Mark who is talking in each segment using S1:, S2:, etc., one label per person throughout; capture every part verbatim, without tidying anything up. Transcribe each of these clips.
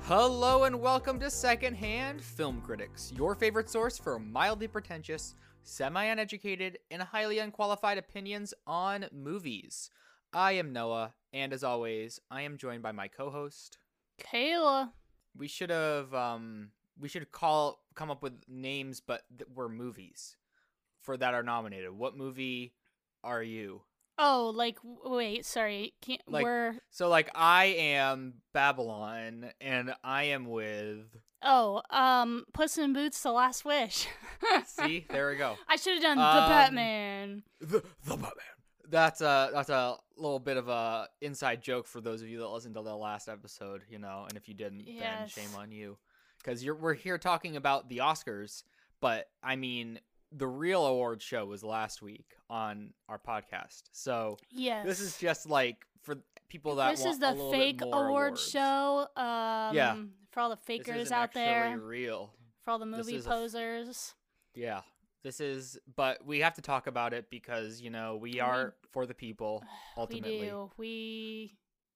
S1: Hello and welcome to Secondhand Film Critics, your favorite source for mildly pretentious, semi-uneducated, and highly unqualified opinions on movies. I am Noah, and as always, I am joined by my co-host,
S2: Kayla.
S1: We should have, um, we should call, come up with names, but that were movies for that are nominated. What movie are you?
S2: Oh, like, wait, sorry. Can't,
S1: Like,
S2: we're...
S1: So, like, I am Babylon, and I am with...
S2: Oh, um, Puss in Boots, The Last Wish.
S1: See? There we go.
S2: I should have done
S1: Um,
S2: The Batman.
S1: The, the Batman. That's a, that's a little bit of a inside joke for those of you that listened to the last episode, you know, and if you didn't,
S2: Yes.
S1: then shame on you. Because you're we're here talking about the Oscars, but, I mean... the real award show was last week on our podcast. So
S2: Yes.
S1: this is just like for people that
S2: This
S1: want
S2: is the
S1: a little
S2: fake
S1: bit more
S2: award
S1: awards.
S2: show. Um,
S1: Yeah.
S2: For all the
S1: This
S2: fakers
S1: isn't
S2: out there.
S1: actually real.
S2: For all the
S1: This
S2: movie
S1: is a f-
S2: posers.
S1: Yeah. This is, but we have to talk about it because, you know, we are for the people ultimately.
S2: We do. We,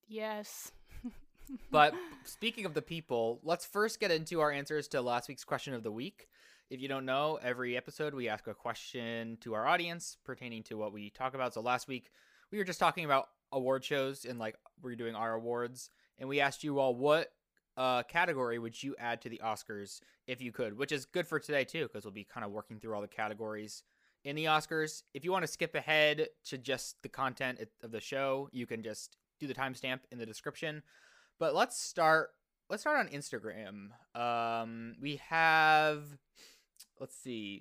S2: yes.
S1: But speaking of the people, let's first get into our answers to last week's question of the week. If you don't know, every episode we ask a question to our audience pertaining to what we talk about. So last week we were just talking about award shows and like we're doing our awards, and we asked you all what uh, category would you add to the Oscars if you could, which is good for today too because we'll be kind of working through all the categories in the Oscars. If you want to skip ahead to just the content of the show, you can just do the timestamp in the description. But let's start. Let's start on Instagram. Um, we have. Let's see.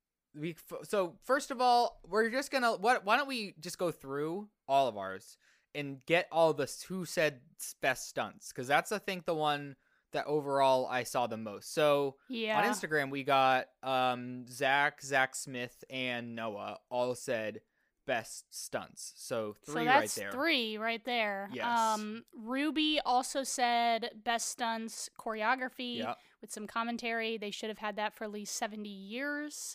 S1: We so first of all, we're just gonna. What? Why don't we just go through all of ours and get all the who said best stunts? Because that's I think the one that overall I saw the most. So
S2: Yeah.
S1: on Instagram we got um Zach, Zach Smith, and Noah all said best stunts. So three
S2: so that's
S1: right there.
S2: three right there.
S1: Yes.
S2: Um, Ruby also said best stunts choreography
S1: Yep.
S2: with some commentary. They should have had that for at least seventy years.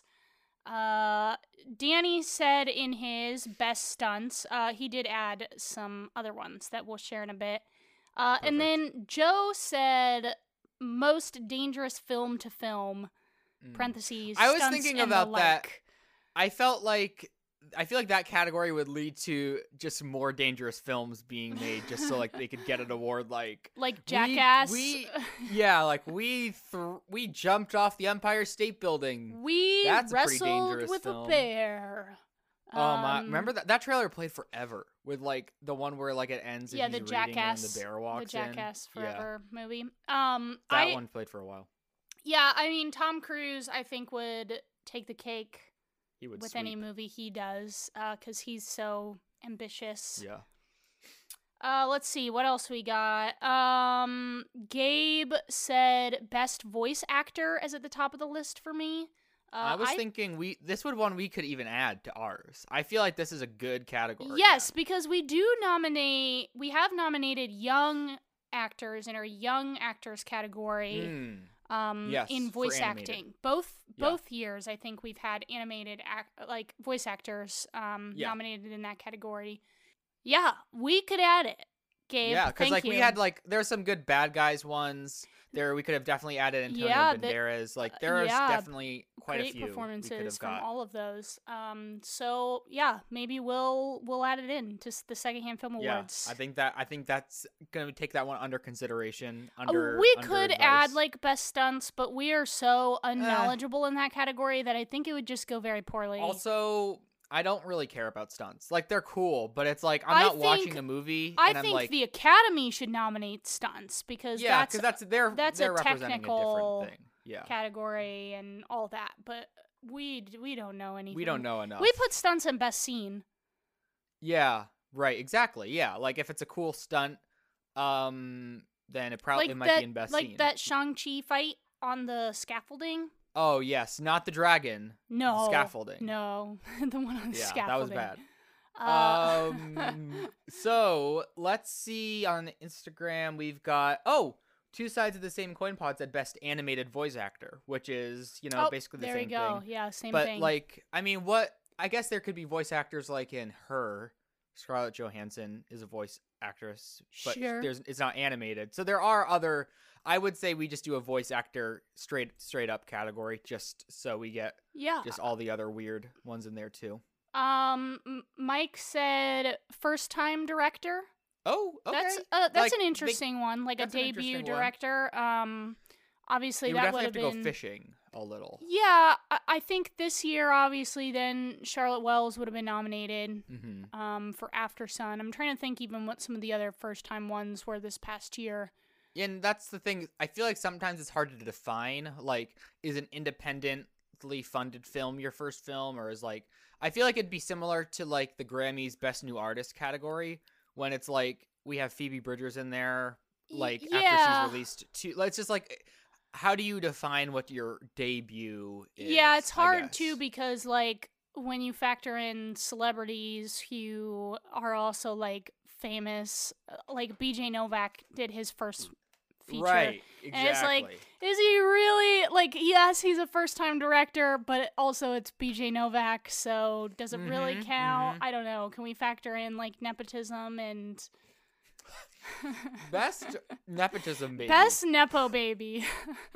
S2: Uh, Danny said in his best stunts, uh, he did add some other ones that we'll share in a bit. Uh, and then Joe said most dangerous film to film.
S1: Mm.
S2: Parentheses.
S1: I was
S2: stunts
S1: thinking
S2: and the
S1: about that.
S2: like.
S1: I felt like I feel like that category would lead to just more dangerous films being made, just so like they could get an award. Like
S2: Like
S1: we-
S2: Jackass.
S1: We, yeah, like we th- we jumped off the Empire State Building.
S2: We
S1: That's a pretty
S2: wrestled
S1: dangerous
S2: with
S1: film.
S2: a bear.
S1: Oh my!
S2: Um,
S1: Remember that that trailer played forever with like the one where like it ends. And
S2: Yeah,
S1: he's
S2: the
S1: reading
S2: Jackass.
S1: and the bear
S2: The
S1: walks
S2: Jackass
S1: in. Yeah,
S2: Forever movie. Um,
S1: that
S2: I
S1: one played for a while.
S2: yeah, I mean Tom Cruise, I think would take the cake
S1: He would
S2: with
S1: sweep.
S2: any movie he does, uh, because he's so ambitious.
S1: Yeah.
S2: Uh, let's see what else we got. Um, Gabe said best voice actor is at the top of the list for me. Uh,
S1: I was thinking we this would one we could even add to ours. I feel like this is a good category.
S2: Yes, because we do nominate, we have nominated young actors in our young actors category.
S1: Mm.
S2: Um,
S1: Yes,
S2: in
S1: for
S2: voice
S1: animated.
S2: acting, both
S1: Yeah.
S2: both years, I think we've had animated act like voice actors um
S1: Yeah.
S2: nominated in that category. Yeah, we could add it, Gabe.
S1: Yeah, because
S2: thank
S1: like
S2: you.
S1: we had like there's some good bad guys ones there. We could have definitely added Antonio
S2: Yeah, the-
S1: Banderas. Like there's
S2: yeah,
S1: definitely quite
S2: great
S1: a few we could
S2: performances
S1: have
S2: from
S1: got.
S2: all of those. Um, so yeah, maybe we'll we'll add it in to s- the secondhand film
S1: Yeah,
S2: awards.
S1: I think that I think that's gonna take that one under consideration.
S2: Uh,
S1: Under
S2: we
S1: under
S2: could
S1: advice.
S2: add like best stunts, but we are so unknowledgeable in that category that I think it would just go very poorly.
S1: Also, I don't really care about stunts. Like they're cool, but it's like I'm
S2: I
S1: not watching
S2: think-
S1: a movie.
S2: I
S1: and I'm
S2: think
S1: like,
S2: the Academy should nominate stunts because
S1: yeah,
S2: that's
S1: because that's they're
S2: that's
S1: they're
S2: a
S1: representing
S2: technical
S1: a different thing. Yeah,
S2: category and all that. But we d- we don't know anything.
S1: we don't know enough.
S2: We put stunts in best scene.
S1: Yeah, right, exactly. Yeah, like if it's a cool stunt, um, then it probably
S2: Like
S1: it might
S2: that,
S1: be in best
S2: like
S1: scene.
S2: that Shang-Chi fight on the scaffolding.
S1: Oh yes, not the dragon.
S2: No
S1: the scaffolding.
S2: No, the one on the
S1: Yeah,
S2: scaffolding.
S1: that was bad.
S2: Uh,
S1: Um, so let's see on Instagram. We've got oh, two sides of the same coin pod said best animated voice actor, which is you know
S2: oh,
S1: basically the
S2: there
S1: same
S2: we go.
S1: thing.
S2: Yeah, same
S1: But
S2: thing.
S1: like, I mean, what I guess there could be voice actors like in Her. Scarlett Johansson is a voice actress, but
S2: Sure.
S1: there's it's not animated. So there are other. I would say we just do a voice actor straight straight up category, just so we get
S2: Yeah.
S1: just all the other weird ones in there too.
S2: Um, M- Mike said first time director.
S1: Oh, okay.
S2: That's uh, that's
S1: Like,
S2: an
S1: they-
S2: interesting one, like a
S1: that's an
S2: debut
S1: interesting one.
S2: director. Um, obviously
S1: You would
S2: that
S1: definitely
S2: would
S1: have
S2: have
S1: to
S2: been
S1: go fishing a little.
S2: Yeah, I-, I think this year, obviously, then Charlotte Wells would have been nominated
S1: Mm-hmm.
S2: um, for After Sun. I'm trying to think even what some of the other first time ones were this past year.
S1: And that's the thing. I feel like sometimes it's hard to define. Like, is an independently funded film your first film, or is like I feel like it'd be similar to like the Grammys Best New Artist category when it's like we have Phoebe Bridgers in there, like
S2: yeah.
S1: after she's released two. Like, it's just like, how do you define what your debut is?
S2: Yeah, it's
S1: I
S2: hard
S1: guess?
S2: too because like when you factor in celebrities who are also like famous, uh, like B J Novak did his first feature.
S1: Right, exactly.
S2: And it's like, is he really like? Yes, he's a first-time director, but also it's B J Novak, so does it really
S1: Mhm,
S2: count?
S1: mhm.
S2: I don't know. Can we factor in like nepotism and
S1: Best nepotism baby.
S2: best nepo baby?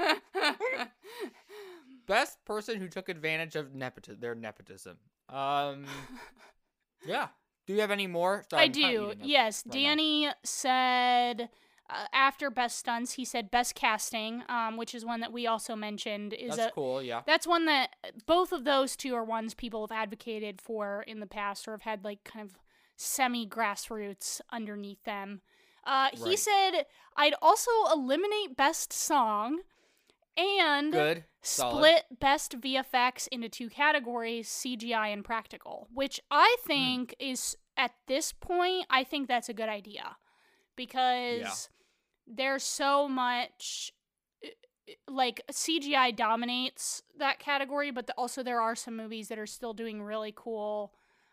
S1: Best person who took advantage of nepotism. Their nepotism. Um. Yeah. Do you have any more? Sorry,
S2: I
S1: I'm kinda
S2: do.
S1: eating up
S2: Yes,
S1: right now.
S2: Danny said uh, after best stunts, he said best casting, um, which is one that we also mentioned. Is
S1: That's
S2: a
S1: cool. Yeah.
S2: That's one that both of those two are ones people have advocated for in the past or have had like kind of semi grassroots underneath them. Uh, he
S1: Right.
S2: said I'd also eliminate best song and
S1: Good. Solid.
S2: split best V F X into two categories, C G I and practical, which I
S1: Hmm.
S2: think is at this point, I think that's a good idea because
S1: Yeah.
S2: there's so much like C G I dominates that category, but the, also there are some movies that are still doing really cool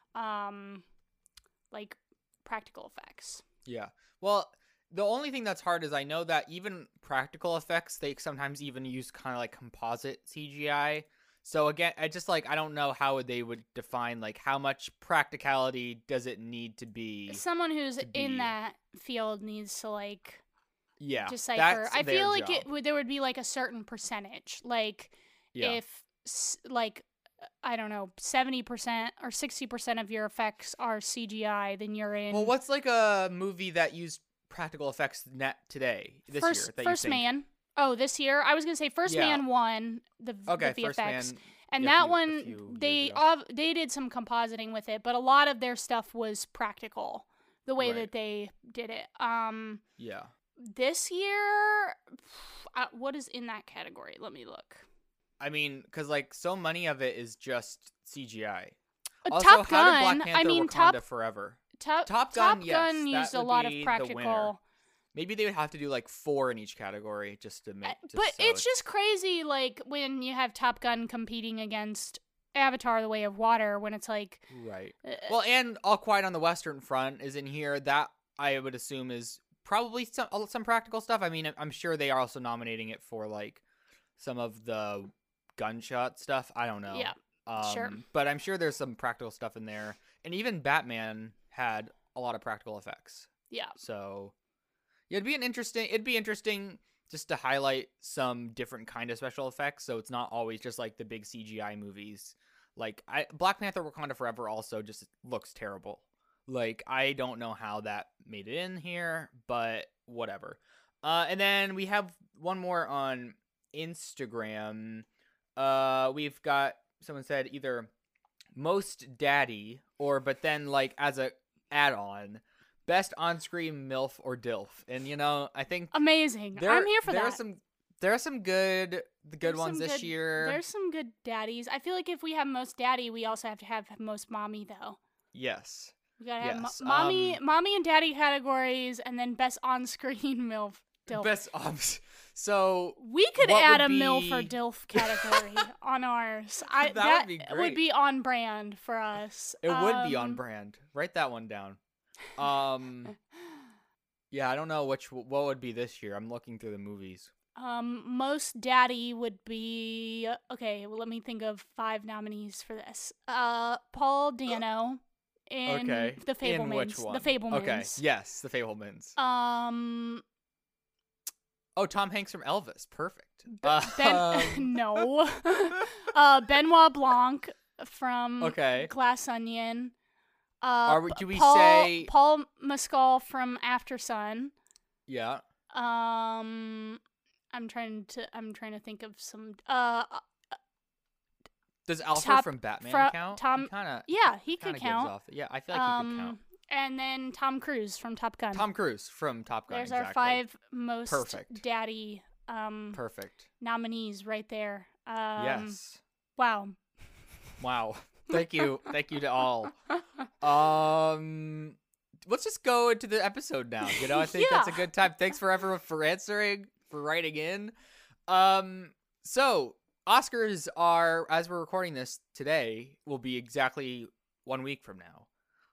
S2: um like practical effects.
S1: Yeah. Well, the only thing that's hard is I know that even practical effects, they sometimes even use kind of like composite C G I. So again, I just like I don't know how they would define like how much practicality does it need to be.
S2: Someone who's
S1: to
S2: in
S1: be-
S2: that field needs to like
S1: Yeah.
S2: decipher.
S1: That's
S2: I
S1: their
S2: feel like
S1: job.
S2: it would there would be like a certain percentage. Like
S1: Yeah.
S2: if s- like I don't know, seventy percent or sixty percent of your effects are C G I, then you're in
S1: Well, what's like a movie that used practical effects net today this
S2: First
S1: year that
S2: First
S1: you think?
S2: Man. Oh, this year? I was going to say First
S1: Yeah.
S2: Man won the,
S1: Okay,
S2: the V F X.
S1: First Man.
S2: And
S1: yeah, a
S2: that
S1: few- a
S2: one,
S1: few
S2: they
S1: years ago.
S2: ov- they did some compositing with it, but a lot of their stuff was practical, the way
S1: Right.
S2: that they did it. Um,
S1: Yeah.
S2: this year, uh, what is in that category? Let me look.
S1: I mean, because like so many of it is just C G I.
S2: Uh,
S1: Also,
S2: Top
S1: how did
S2: Gun.
S1: Black Panther
S2: I mean,
S1: Wakanda
S2: Top
S1: Forever?
S2: Top
S1: Top
S2: Top
S1: Gun,
S2: Gun,
S1: yes, that
S2: used a
S1: would
S2: lot of
S1: be the
S2: practical.
S1: winner. Maybe they would have to do like four in each category just to make.
S2: Uh,
S1: Just
S2: but
S1: so
S2: it's just crazy, like when you have Top Gun competing against Avatar: The Way of Water, when it's like,
S1: right.
S2: uh,
S1: Well, and All Quiet on the Western Front is in here. That I would assume is probably some some practical stuff. I mean, I'm sure they are also nominating it for like some of the gunshot stuff. I don't know.
S2: yeah,
S1: Um,
S2: Sure.
S1: But I'm sure there's some practical stuff in there. And even Batman had a lot of practical effects.
S2: yeah.
S1: So yeah, it'd be an interesting it'd be interesting just to highlight some different kind of special effects so it's not always just like the big C G I movies. Like I Black Panther Wakanda Forever also just looks terrible. Like I don't know how that made it in here, but whatever. Uh and then we have one more on Instagram. Uh we've got someone said either most daddy or but then like as a add-on best on-screen MILF or DILF. And you know, I think
S2: Amazing.
S1: there,
S2: I'm here for
S1: there
S2: that.
S1: Are some there are some good the good
S2: There's
S1: ones
S2: some
S1: this
S2: good-
S1: year.
S2: There's some good daddies. I feel like if we have most daddy, we also have to have most mommy, though.
S1: Yes.
S2: We gotta have
S1: Yes,
S2: mo- mommy,
S1: um,
S2: mommy and daddy categories, and then best on-screen MILF. DILF.
S1: Best ops. So
S2: We could
S1: what
S2: add
S1: would
S2: a MILF or
S1: be-
S2: DILF category on ours. I,
S1: That
S2: that
S1: would be
S2: would
S1: great.
S2: be on brand for us.
S1: it would be on
S2: Um,
S1: brand. Write that one down. Um Yeah, I don't know which what would be this year. I'm looking through the movies.
S2: Um, most daddy would be okay. Well, let me think of five nominees for this. Uh, Paul Dano in
S1: Okay.
S2: The Fablemans.
S1: In which one?
S2: The Fablemans.
S1: Okay. Yes, The Fablemans.
S2: Um,
S1: Oh, Tom Hanks from Elvis. Perfect.
S2: Ben,
S1: Um,
S2: no. uh, Benoit Blanc from
S1: Okay.
S2: Glass Onion. Uh,
S1: Are we- do we
S2: Paul,
S1: say-
S2: Paul Mescal from After Sun?
S1: Yeah.
S2: Um, I'm trying to. I'm trying to think of some. Uh,
S1: Does Alfred
S2: Top-
S1: from Batman
S2: fro-
S1: count?
S2: Tom-
S1: Kind of.
S2: yeah, he
S1: Kind
S2: could
S1: of
S2: count.
S1: gives off. Yeah, I feel like he could count.
S2: Um, and then Tom Cruise from Top Gun.
S1: Tom Cruise from Top Gun.
S2: There's
S1: exactly.
S2: our five most
S1: Perfect.
S2: daddy um
S1: Perfect.
S2: nominees right there. Um,
S1: Yes.
S2: Wow.
S1: Wow. Thank you. Thank you to all. Um, let's just go into the episode now. You know, I think that's a
S2: Yeah.
S1: good time. Thanks for everyone for answering, for writing in. Um, so Oscars are, as we're recording this today, will be exactly one week from now.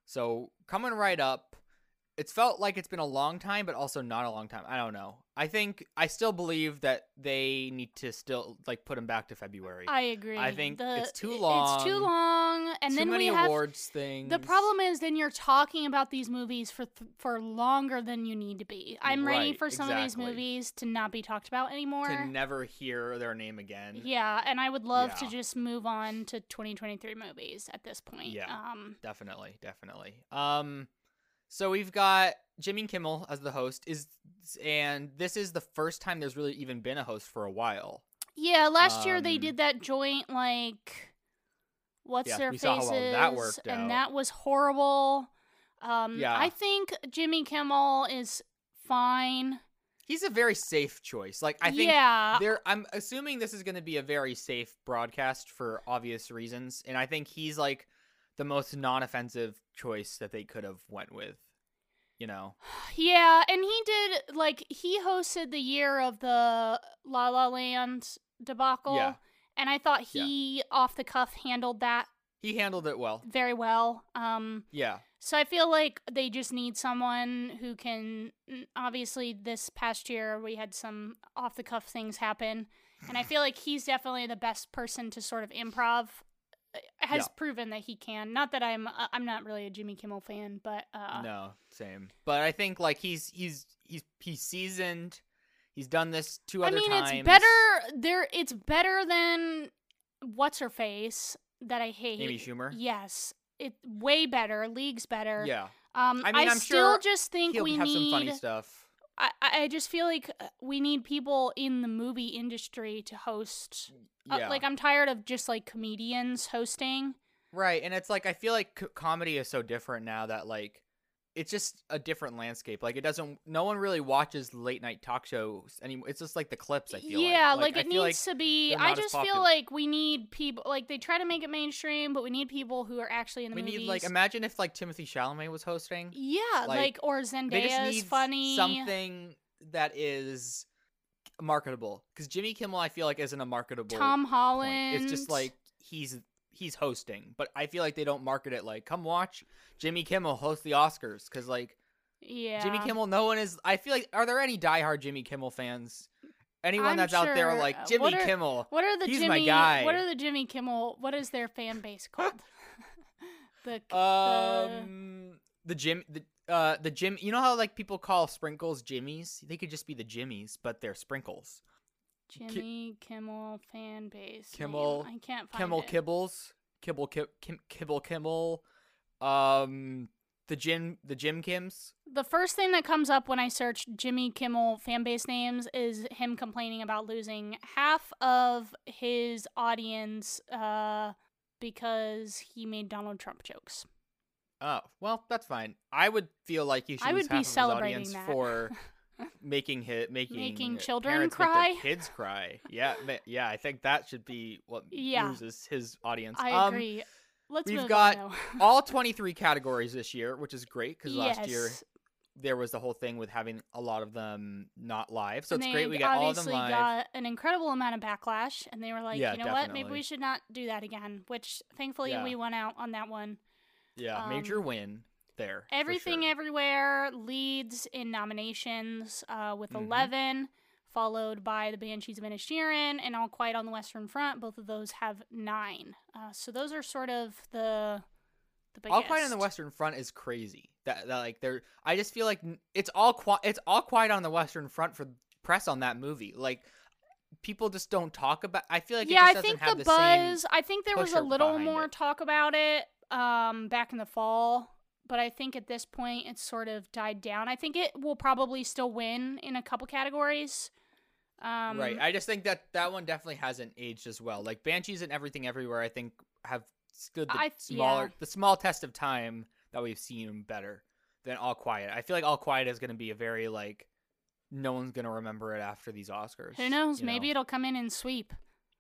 S1: So coming right up. It's felt like it's been a long time, but also not a long time. I don't know. I think I still believe that they need to still like put them back to February.
S2: I agree.
S1: I think
S2: The-
S1: it's too
S2: It's
S1: long.
S2: too long, and
S1: Too
S2: then
S1: many
S2: we have
S1: awards things.
S2: the problem is then you're talking about these movies for th- for longer than you need to be. I'm ready
S1: Right,
S2: for some of these
S1: exactly.
S2: movies to not be talked about anymore.
S1: to never hear their name again.
S2: Yeah, and I would love to
S1: Yeah.
S2: just move on to twenty twenty-three movies at this point.
S1: Yeah.
S2: Um,
S1: Definitely, definitely. Um, so we've got Jimmy Kimmel as the host, is, and this is the first time there's really even been a host for a while.
S2: yeah, last year they
S1: Um,
S2: did that joint like what's
S1: Yeah,
S2: their
S1: we saw how
S2: faces,
S1: well that worked out.
S2: and that was horrible. Um,
S1: Yeah.
S2: I think Jimmy Kimmel is fine.
S1: He's a very safe choice. Like I think
S2: yeah,
S1: there, I'm assuming this is going to be a very safe broadcast for obvious reasons, and I think he's like the most non-offensive choice that they could have went with. You know,
S2: yeah, and he did like he hosted the year of the La La Land debacle,
S1: Yeah.
S2: and I thought he off the cuff handled that
S1: he handled it well.
S2: very well. Um,
S1: Yeah,
S2: so I feel like they just need someone who can. Obviously, this past year we had some off the cuff things happen, and I feel like he's definitely the best person to sort of improv. Has
S1: Yeah.
S2: proven that he can. Not that I'm. Uh, I'm not really a Jimmy Kimmel fan, but uh,
S1: no, same. But I think like he's he's he's he's seasoned. He's done this two
S2: I
S1: other
S2: mean,
S1: times.
S2: it's better. There, it's better than what's her face that I hate.
S1: Amy Schumer.
S2: Yes, it way better. Leagues better.
S1: Yeah,
S2: Um,
S1: I mean, I'm
S2: still
S1: sure
S2: just think
S1: he'll
S2: we
S1: have
S2: need.
S1: some funny stuff.
S2: I, I just feel like uh, we need people in the movie industry to host. Uh,
S1: Yeah,
S2: like I'm tired of just like comedians hosting.
S1: right. And it's like I feel like co- comedy is so different now that like it's just a different landscape. Like it doesn't. No one really watches late night talk shows anymore. It's just like the clips. I feel
S2: Yeah,
S1: like,
S2: like,
S1: I
S2: it
S1: feel
S2: needs
S1: like
S2: to be.
S1: they're
S2: I
S1: not as
S2: just feel
S1: popular.
S2: like we need people. Like they try to make it mainstream, but we need people who are actually in the
S1: we
S2: movies.
S1: need like imagine if like Timothy Chalamet was hosting.
S2: Yeah, like,
S1: like,
S2: or
S1: They just
S2: Zendaya is
S1: need
S2: funny.
S1: something that is marketable because Jimmy Kimmel I feel like isn't a marketable.
S2: Tom
S1: point.
S2: Holland.
S1: It's just like he's he's hosting, but I feel like they don't market it like come watch Jimmy Kimmel host the Oscars because like
S2: yeah,
S1: Jimmy Kimmel, no one is. I feel like are there any diehard Jimmy Kimmel fans? Anyone
S2: I'm
S1: that's out there
S2: sure.
S1: like
S2: Uh,
S1: Jimmy
S2: what are-
S1: Kimmel?
S2: What are the
S1: he's
S2: Jimmy?
S1: my guy.
S2: What are the Jimmy Kimmel? What is their fan base called? the the
S1: Um, the Jim, the uh, the Jim. You know how like people call sprinkles Jimmies? They could just be the Jimmies, but they're sprinkles.
S2: Jimmy Kimmel fan base. name.
S1: Kimmel-
S2: I can't find
S1: Kimmel
S2: it.
S1: Kibbles, Kibble Kib, Kim, Kibble Kimmel, um, the Jim, the Jim Kims.
S2: The first thing that comes up when I search Jimmy Kimmel fan base names is him complaining about losing half of his audience uh, because he made Donald Trump jokes.
S1: Oh well, that's fine. I would feel like you should
S2: I
S1: lose
S2: would be
S1: half of his
S2: celebrating
S1: audience
S2: that.
S1: for making hit making
S2: Making
S1: uh,
S2: children
S1: parents
S2: cry?
S1: make their kids cry. Yeah, ma- yeah. I think that should be what
S2: Yeah.
S1: loses his audience.
S2: I
S1: Um,
S2: agree. Let's
S1: we've
S2: move
S1: got
S2: on, though.
S1: all twenty-three categories this year, which is great because last year
S2: Yes.
S1: there was the whole thing with having a lot of them not live. So
S2: And
S1: it's great
S2: they
S1: we got all of them
S2: obviously
S1: live.
S2: got an incredible amount of backlash, and they were like,
S1: Yeah,
S2: you know what, maybe
S1: definitely.
S2: we should not do that again, which thankfully
S1: Yeah.
S2: we won out on that one.
S1: Yeah,
S2: um,
S1: major win there. for
S2: Everything
S1: sure.
S2: Everywhere leads in nominations uh, with
S1: Mhm.
S2: eleven, followed by The Banshees of Inisherin and All Quiet on the Western Front. Both of those have nine. Uh, so those are sort of the the biggest.
S1: All Quiet on the Western Front is crazy. That, that like they're. I just feel like n- it's all qui- It's all quiet on the Western Front for press on that movie. Like, people just don't talk about. I feel like
S2: yeah,
S1: it just
S2: I
S1: doesn't
S2: think
S1: have
S2: the
S1: the same
S2: buzz. I think there was a
S1: pusher
S2: little
S1: behind
S2: more
S1: it.
S2: talk about it um, back in the fall, but I think at this point it's sort of died down. I think it will probably still win in a couple categories. Um,
S1: Right. I just think that that one definitely hasn't aged as well. Like Banshees and Everything Everywhere, I think have stood the
S2: I-
S1: smaller,
S2: yeah.
S1: the small test of time that we've seen better than All Quiet. I feel like All Quiet is going to be a very like, no one's going to remember it after these Oscars.
S2: Who knows?
S1: you
S2: Maybe
S1: know?
S2: it'll come in and sweep.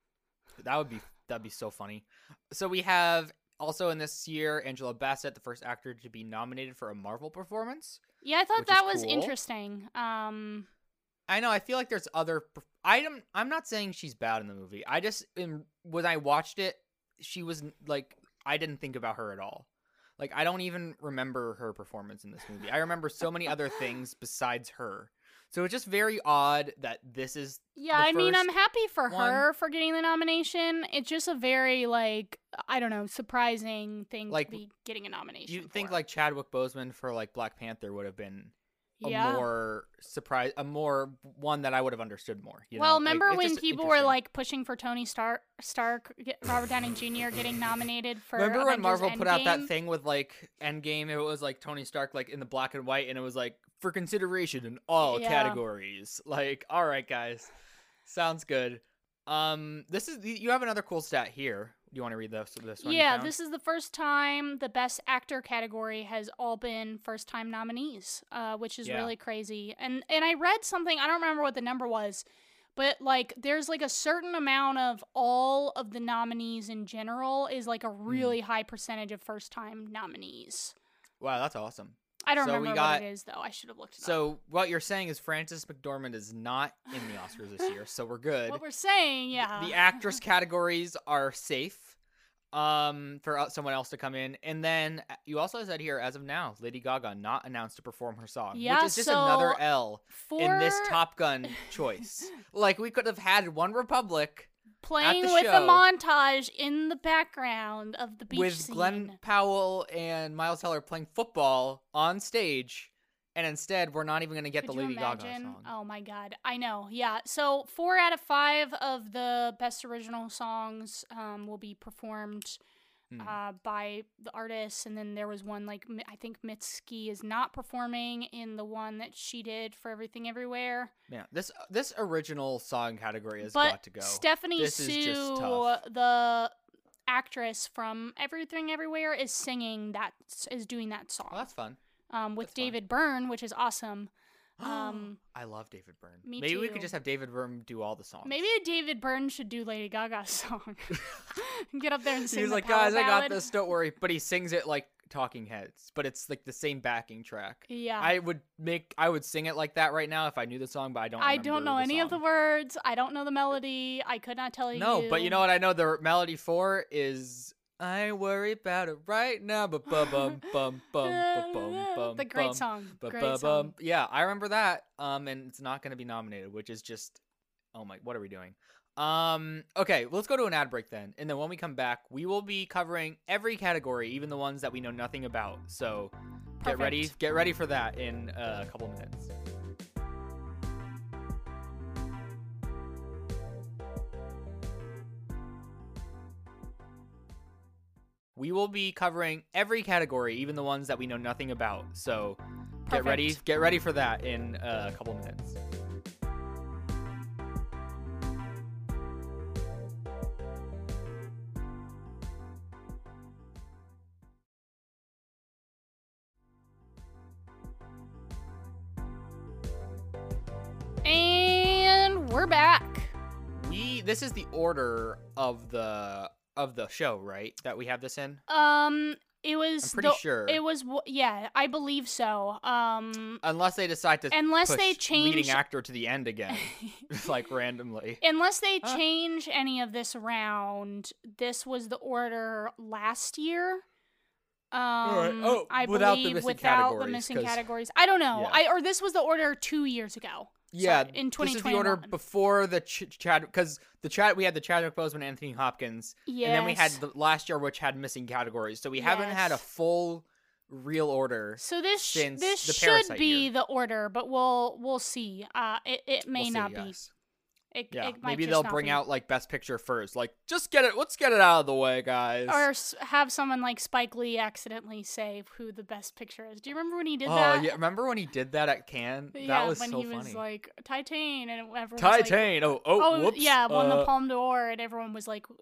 S1: That would be that'd be so funny. So we have also in this year Angela Bassett, the first actor to be nominated for a Marvel performance.
S2: Yeah, I thought
S1: Which
S2: that
S1: is
S2: was
S1: cool.
S2: interesting. Um,
S1: I know. I feel like there's other. I'm. I'm not saying she's bad in the movie. I just in, when I watched it, she was like I didn't think about her at all. Like I don't even remember her performance in this movie. I remember so many other things besides her. So it's just very odd that this is.
S2: yeah,
S1: the
S2: I mean, I'm
S1: first
S2: happy for
S1: one.
S2: her for getting the nomination. It's just a very like I don't know, surprising thing
S1: Like,
S2: to be getting a nomination.
S1: You think
S2: for.
S1: like Chadwick Boseman for like Black Panther would have been a
S2: yeah.
S1: more surprise, a more one that I would have understood more. You
S2: Well,
S1: know? Like,
S2: remember
S1: it's
S2: when
S1: just
S2: people were
S1: interesting.
S2: like pushing for Tony Stark, Stark, get- Robert Downey Junior getting nominated for?
S1: Remember when
S2: Avengers
S1: Marvel put out that
S2: Endgame?
S1: thing with like Endgame? It was like Tony Stark like in the black and white, and it was like for consideration in all
S2: Yeah.
S1: categories. Like, all right, guys, sounds good. Um, this is you have another cool stat here. Do you want to read this? This one? you
S2: Yeah,
S1: found?
S2: this is the first time the Best Actor category has all been first-time nominees, uh, which is
S1: Yeah.
S2: really crazy. And and I read something, I don't remember what the number was, but like there's like a certain amount of all of the nominees in general is like a
S1: Hmm.
S2: really high percentage of first-time nominees.
S1: Wow, that's awesome.
S2: I don't
S1: So we
S2: remember
S1: got-
S2: what it is though. I should have looked it up.
S1: So what you're saying is Frances McDormand is not in the Oscars this year, so we're good.
S2: What we're saying, yeah.
S1: The actress categories are safe um for uh, someone else to come in, and then uh, you also said here as of now Lady Gaga not announced to perform her song,
S2: Yeah,
S1: which is just
S2: so
S1: another L
S2: For
S1: in this Top Gun choice. Like we could have had One Republic
S2: playing
S1: the
S2: with
S1: show
S2: a montage in the background of the beach
S1: with
S2: scene.
S1: Glenn Powell and Miles Teller playing football on stage, and instead we're not even going to get
S2: Could
S1: the
S2: you
S1: Lady Gaga
S2: imagine?
S1: song.
S2: Oh my god, I know. Yeah, so four out of five of the best original songs um, will be performed
S1: Hmm.
S2: uh, by the artists, and then there was one like Mi- I think Mitski is not performing in the one that she did for Everything Everywhere.
S1: Yeah, this this original song category has
S2: But
S1: got to go.
S2: Stephanie
S1: This is just
S2: Sue,
S1: tough.
S2: the actress from Everything Everywhere, is singing that is doing that song
S1: Oh, that's fun.
S2: um, with
S1: that's fun.
S2: David Byrne, which is awesome. Um,
S1: I love David Byrne.
S2: me
S1: Maybe we
S2: too.
S1: could just have David Byrne do all the songs.
S2: Maybe David Byrne should do Lady Gaga's song. Get up there and sing
S1: He's
S2: the
S1: like,
S2: power
S1: guys, I got
S2: ballad."
S1: this. Don't worry. But he sings it like Talking Heads, but it's like the same backing track.
S2: Yeah.
S1: I would make, I would sing it like that right now if I knew the song, but I don't.
S2: I
S1: remember
S2: don't know
S1: the
S2: any of the
S1: song.
S2: words. I don't know the melody. I could not tell you.
S1: No, but you know what? I know the melody for is I ain't worry about it right now. But bum bum bum bum bum bum.
S2: The great
S1: bum,
S2: song.
S1: bu-
S2: Great
S1: bu-
S2: song.
S1: bum. Yeah, I remember that. Um, and it's not going to be nominated, which is just, oh my, what are we doing? Um, okay, let's go to an ad break then, and then when we come back, we will be covering every category, even the ones that we know nothing about. So get ready,
S2: Perfect.
S1: get ready for that in uh, a couple minutes. We will be covering every category, even the ones that we know nothing about. So get ready,
S2: Perfect.
S1: get ready for that in uh, a couple minutes.
S2: And we're back.
S1: We this is the order of the of the show, right? That we have this in.
S2: Um, it was.
S1: I'm pretty
S2: the-
S1: sure.
S2: It was. w- Yeah, I believe so. Um,
S1: Unless they decide to
S2: unless
S1: push
S2: they change.
S1: leading actor to the end again, like randomly.
S2: Unless they
S1: Huh?
S2: change any of this around, this was the order last year. Um,
S1: right. Oh,
S2: I
S1: without the
S2: believe
S1: missing
S2: without the
S1: categories,
S2: missing
S1: 'cause-
S2: categories. I don't know.
S1: Yeah.
S2: I or this was the order two years ago.
S1: Yeah,
S2: Sorry, in
S1: this is the order
S2: 2021.
S1: before the ch- Chad because the Chad we had the Chadwick Boseman, Anthony Hopkins,
S2: Yes.
S1: and then we had the last year which had missing categories. So we haven't had a
S2: Yes.
S1: full real order.
S2: So this sh-
S1: since
S2: this
S1: the
S2: should
S1: Parasite
S2: be
S1: year.
S2: the order, but we'll we'll see. Uh, it it may
S1: We'll see,
S2: not be.
S1: yes.
S2: It,
S1: Yeah,
S2: it might
S1: maybe
S2: just
S1: they'll
S2: not
S1: bring
S2: be.
S1: out like Best Picture first. Like, just get it. Let's get it out of the way, guys.
S2: Or s- have someone like Spike Lee accidentally say who the best picture is. Do you remember when he did
S1: oh
S2: that?
S1: yeah, remember when he did that at Cannes?
S2: Yeah,
S1: That was
S2: when
S1: so
S2: he
S1: funny.
S2: was like Titan and everyone was like,
S1: Titan. oh, oh,
S2: oh
S1: whoops.
S2: yeah, won
S1: uh,
S2: the Palme d'Or and everyone was like,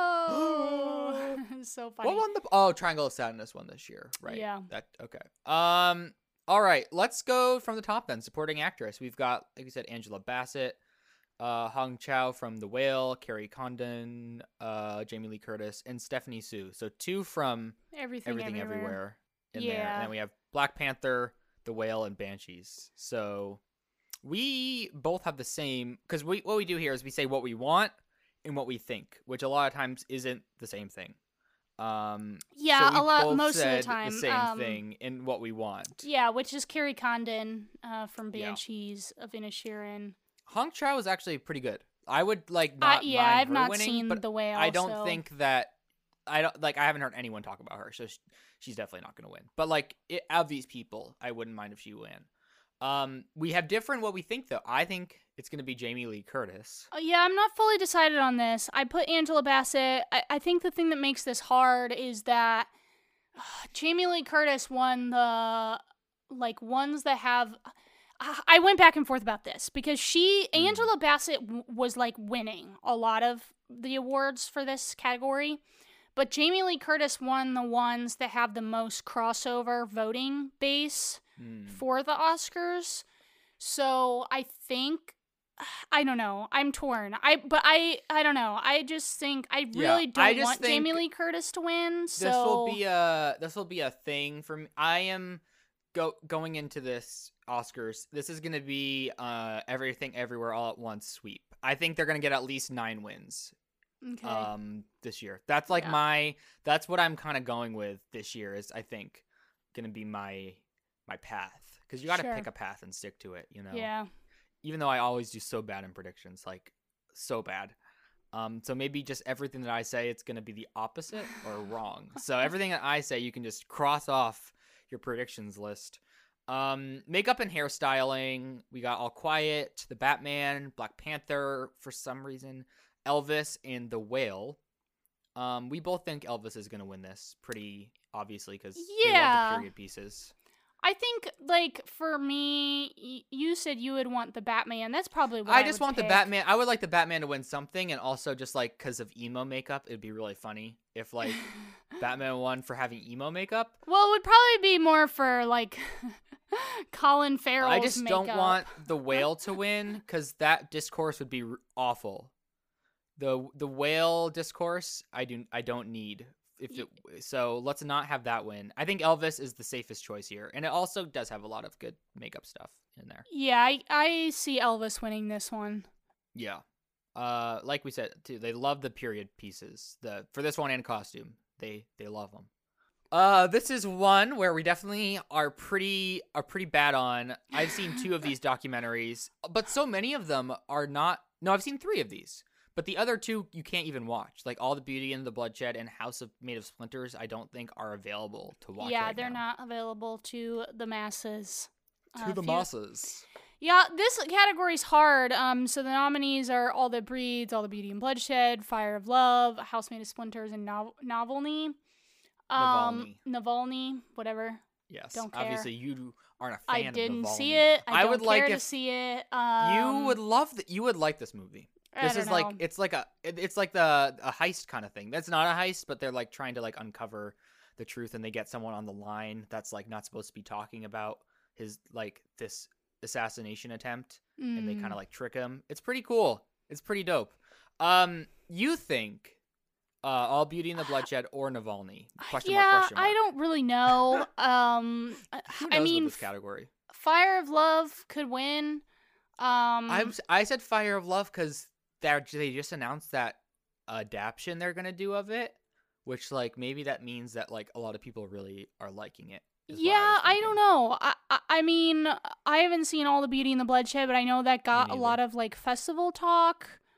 S2: no. It was so funny.
S1: What won the? Oh, Triangle of Sadness won this year, right?
S2: Yeah.
S1: That okay. Um. All right, let's go from the top then. Supporting actress. We've got, like you said, Angela Bassett, uh, Hong Chow from The Whale, Carrie Condon, uh, Jamie Lee Curtis, and Stephanie Su. So two from
S2: Everything,
S1: Everything
S2: Everywhere.
S1: Everywhere in there,
S2: Yeah.
S1: and then we have Black Panther, The Whale, and Banshees. So we both have the same, because we what we do here is we say what we want and what we think, which a lot of times isn't the same thing. Um,
S2: Yeah,
S1: so we
S2: a lot-
S1: both
S2: most of the
S1: said
S2: time,
S1: the same
S2: um,
S1: thing in what we want.
S2: Yeah, which is Carrie Condon uh, from
S1: Yeah.
S2: Banshees of Inisherin.
S1: Hong Chow is actually pretty good. I would like
S2: Uh,
S1: not.
S2: yeah,
S1: mind
S2: I've
S1: her
S2: not
S1: winning,
S2: seen
S1: but
S2: The Whale.
S1: I don't
S2: so-
S1: think that I don't like. I haven't heard anyone talk about her, so sh- she's definitely not going to win. But like, it, out of these people, I wouldn't mind if she win. Um, we have different what we think though. I think it's going to be Jamie Lee Curtis.
S2: Uh, yeah, I'm not fully decided on this. I put Angela Bassett. I, I think the thing that makes this hard is that uh, Jamie Lee Curtis won the like ones that have. I I went back and forth about this because she
S1: Mm.
S2: Angela Bassett w- was like winning a lot of the awards for this category, but Jamie Lee Curtis won the ones that have the most crossover voting base
S1: Hmm.
S2: for the Oscars. So I think I don't know. I'm torn. I but I I don't know. I just think I
S1: Yeah,
S2: really don't
S1: I just
S2: want
S1: think
S2: Jamie Lee Curtis to win. So
S1: This will be a this will be a thing for me. I am go going into this Oscars. This is going to be uh Everything Everywhere All at Once sweep. I think they're going to get at least nine wins.
S2: okay.
S1: Um, this year. That's like
S2: Yeah.
S1: my. That's what I'm kind of going with this year. Is I think gonna be my my path, because you got to
S2: Sure.
S1: pick a path and stick to it. You know.
S2: Yeah.
S1: Even though I always do so bad in predictions, like so bad. Um, so maybe just everything that I say, it's gonna be the opposite or wrong. So everything that I say, you can just cross off your predictions list. Um, makeup and hairstyling, we got All Quiet, The Batman, Black Panther for some reason, Elvis, and The Whale. Um, we both think Elvis is gonna win this, pretty obviously, because they love
S2: Yeah.
S1: the period pieces.
S2: I think like for me, y- you said you would want the Batman. That's probably what I,
S1: I just
S2: would
S1: want
S2: pick.
S1: the Batman. I would like the Batman to win something, and also just like because of emo makeup, it'd be really funny if like Batman won for having emo makeup.
S2: Well, it would probably be more for like Colin Farrell's
S1: I just don't
S2: makeup.
S1: want the Whale to win because that discourse would be r- awful. the The Whale discourse, I do I don't need. If it, so, let's not have that win. I think Elvis is the safest choice here, and it also does have a lot of good makeup stuff in there.
S2: Yeah, I, I see Elvis winning this one.
S1: Yeah. Uh, like we said, too, they love the period pieces. The for this one and costume, they they love them. Uh, this is one where we definitely are pretty are pretty bad on. I've seen two of these documentaries, but so many of them are not. No, I've seen three of these, but the other two you can't even watch. Like All the Beauty and the Bloodshed and House of Made of Splinters, I don't think are available to watch.
S2: Yeah,
S1: right
S2: they're
S1: now.
S2: not available to the masses.
S1: To
S2: Uh,
S1: the
S2: few-
S1: masses.
S2: Yeah, this category's hard. Um, so the nominees are All That Breeds, All the Beauty and Bloodshed, Fire of Love, House Made of Splinters, and Nov- Navalny. Um, Navalny, whatever.
S1: Yes,
S2: Don't care.
S1: obviously you aren't a fan
S2: I
S1: of
S2: didn't
S1: Navalny.
S2: see it. I, don't
S1: would
S2: care
S1: like
S2: to
S1: if
S2: see it. Um,
S1: you would love that. You would like this movie.
S2: I
S1: This
S2: don't
S1: is like
S2: know.
S1: it's like a it- it's like the a heist kind of thing. That's not a heist, but they're like trying to like uncover the truth, and they get someone on the line that's like not supposed to be talking about his like this assassination attempt, and they
S2: Mm.
S1: kind of like trick him. It's pretty cool. It's pretty dope. Um, you think uh, All Beauty and the Bloodshed or Navalny? Question
S2: yeah,
S1: mark? Question mark.
S2: I don't really know. um,
S1: Who knows
S2: I
S1: with
S2: mean,
S1: this category.
S2: Fire of Love could win. Um,
S1: I'm s- I said Fire of Love because they they just announced that adaptation they're gonna do of it, which like maybe that means that like a lot of people really are liking it. is what
S2: yeah,
S1: was
S2: I,
S1: thinking.
S2: don't know. I, I I mean, I haven't seen All the Beauty and the Bloodshed, but I know that got a
S1: neither.
S2: lot of like festival talk.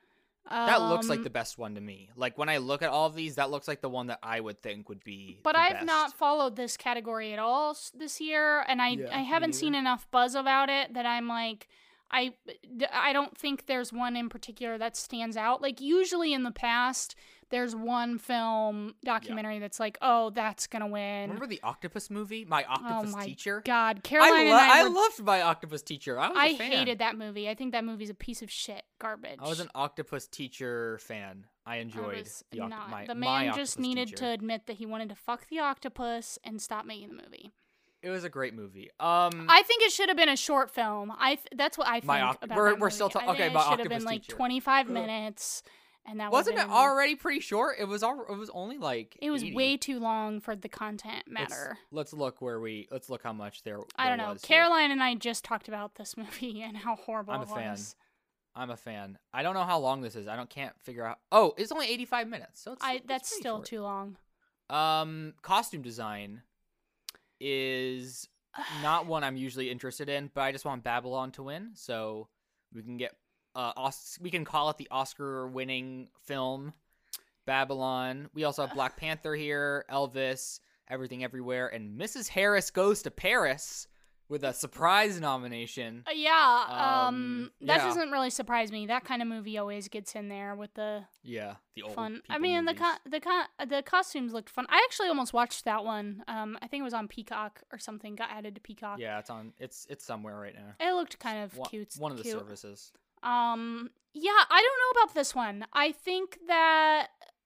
S1: That looks like
S2: Um,
S1: the best one to me. Like when I look at all of these, that looks like the one that I would think would be.
S2: But
S1: the
S2: I've
S1: best.
S2: not followed this category at all s- this year, and I
S1: Yeah,
S2: I
S1: me
S2: haven't seen
S1: neither.
S2: enough buzz about it that I'm like, I I don't think there's one in particular that stands out. Like usually in the past, there's one film documentary that's like, oh, that's gonna win.
S1: Remember the octopus movie, My Octopus
S2: oh my
S1: Teacher?
S2: God, Caroline
S1: I,
S2: and
S1: lo-
S2: I,
S1: I
S2: were,
S1: loved My Octopus Teacher. I was a
S2: I
S1: fan.
S2: hated that movie. I think that movie's a piece of shit, garbage.
S1: I was an Octopus Teacher fan. I
S2: I
S1: enjoyed
S2: was
S1: the, oct-
S2: not.
S1: my,
S2: the
S1: my
S2: man just
S1: Octopus
S2: needed
S1: Teacher.
S2: to admit that he wanted to fuck the octopus and stop making the movie.
S1: It was a great movie. Um,
S2: I think it should have been a short film. I th- that's what I think
S1: My Oct-
S2: about
S1: we're-
S2: that
S1: we're
S2: movie.
S1: still ta-
S2: I think
S1: okay,
S2: it
S1: My
S2: should have
S1: Octopus
S2: been like
S1: Teacher.
S2: twenty-five minutes, and that
S1: wasn't
S2: would
S1: it
S2: been,
S1: already pretty short? It was all. It was only like.
S2: It was
S1: eighty.
S2: way too long for the content
S1: Let's-
S2: matter.
S1: Let's, look where we. Let's look how much there.
S2: I
S1: there
S2: don't know.
S1: was here.
S2: Caroline and I just talked about this movie and how horrible
S1: I'm a
S2: it
S1: fan.
S2: was.
S1: I'm a fan. I don't know how long this is. I don't can't figure out. Oh, it's only eighty-five minutes. So it's,
S2: I
S1: it's
S2: that's
S1: pretty
S2: still
S1: short.
S2: too long.
S1: Um, costume design is not one I'm usually interested in, but I just want Babylon to win, so we can get uh, Os- we can call it the Oscar-winning film, Babylon. We also have Black Panther here, Elvis, Everything Everywhere, and Missus Harris Goes to Paris with a surprise nomination.
S2: Uh, yeah, um,
S1: Um,
S2: that
S1: yeah.
S2: doesn't really surprise me. That kind of movie always gets in there with the
S1: Yeah, the old
S2: fun. I
S1: people
S2: mean,
S1: movies.
S2: the co- the co- the costumes looked fun. I actually almost watched that one. Um, I think it was on Peacock or something. Got added to Peacock.
S1: Yeah, it's on. It's it's somewhere right now.
S2: It looked kind of
S1: One,
S2: cute.
S1: one of the
S2: cute.
S1: services.
S2: Um, yeah, I don't know about this one. I think that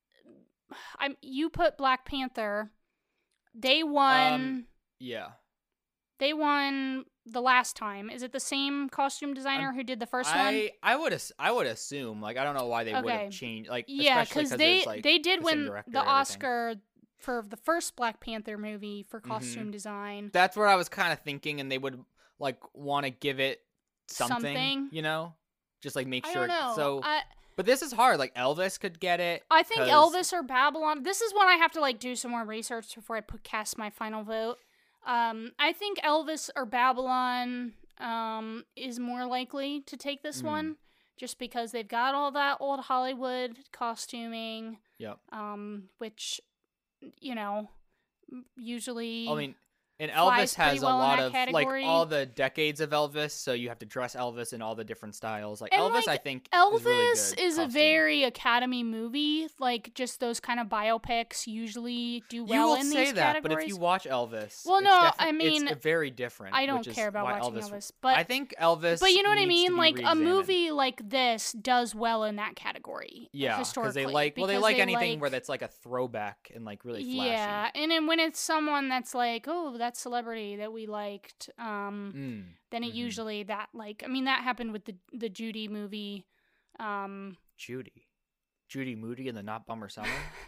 S2: I'm. You put Black Panther. They won.
S1: Um, Yeah.
S2: they won the last time. Is it the same costume designer who did the first one?
S1: I I would as- I would assume like I don't know why they would
S2: Okay.
S1: have changed like
S2: Yeah,
S1: especially
S2: because
S1: 'cause
S2: they
S1: there's, like,
S2: they did
S1: the same
S2: win
S1: director
S2: the
S1: and everything.
S2: Oscar for the first Black Panther movie for
S1: Mm-hmm.
S2: costume design.
S1: That's what I was kind of thinking, and they would like want to give it something,
S2: Something.
S1: you know, just like make
S2: I
S1: sure.
S2: don't know.
S1: So,
S2: I
S1: but this is hard. Like Elvis could get it.
S2: I think
S1: 'cause-
S2: Elvis or Babylon. This is one I have to like do some more research before I put cast my final vote. Um, I think Elvis or Babylon um is more likely to take this
S1: Mm.
S2: one, just because they've got all that old Hollywood costuming.
S1: Yep.
S2: Um, which, you know, usually.
S1: I mean, and
S2: flies
S1: Elvis has
S2: pretty
S1: a
S2: well in
S1: lot
S2: that
S1: of
S2: category.
S1: like all the decades of Elvis, so you have to dress Elvis in all the different styles. Like
S2: And,
S1: Elvis,
S2: like,
S1: I think
S2: Elvis
S1: is, really
S2: is,
S1: good
S2: a
S1: costume.
S2: very Academy movie. Like, just those kind of biopics usually do well
S1: You will
S2: in
S1: say
S2: these
S1: that,
S2: categories.
S1: but if you watch Elvis,
S2: Well,
S1: it's
S2: no,
S1: defi-
S2: I mean,
S1: it's very different.
S2: I don't
S1: which is
S2: care about
S1: why
S2: watching
S1: Elvis.
S2: Elvis, but
S1: I think Elvis.
S2: but you know what I
S1: needs to
S2: mean.
S1: be
S2: Like a
S1: re-examined.
S2: movie like this does well in that category.
S1: Yeah,
S2: historically,
S1: they like well, they
S2: because
S1: like anything
S2: like-
S1: where that's like a throwback and like really flashy.
S2: Yeah, and then when it's someone that's like, oh, that celebrity that we liked, um,
S1: Mm.
S2: then it
S1: Mhm.
S2: usually that like, I mean, that happened with the the Judy movie. Um,
S1: Judy, Judy Moody in the Not Bummer Summer,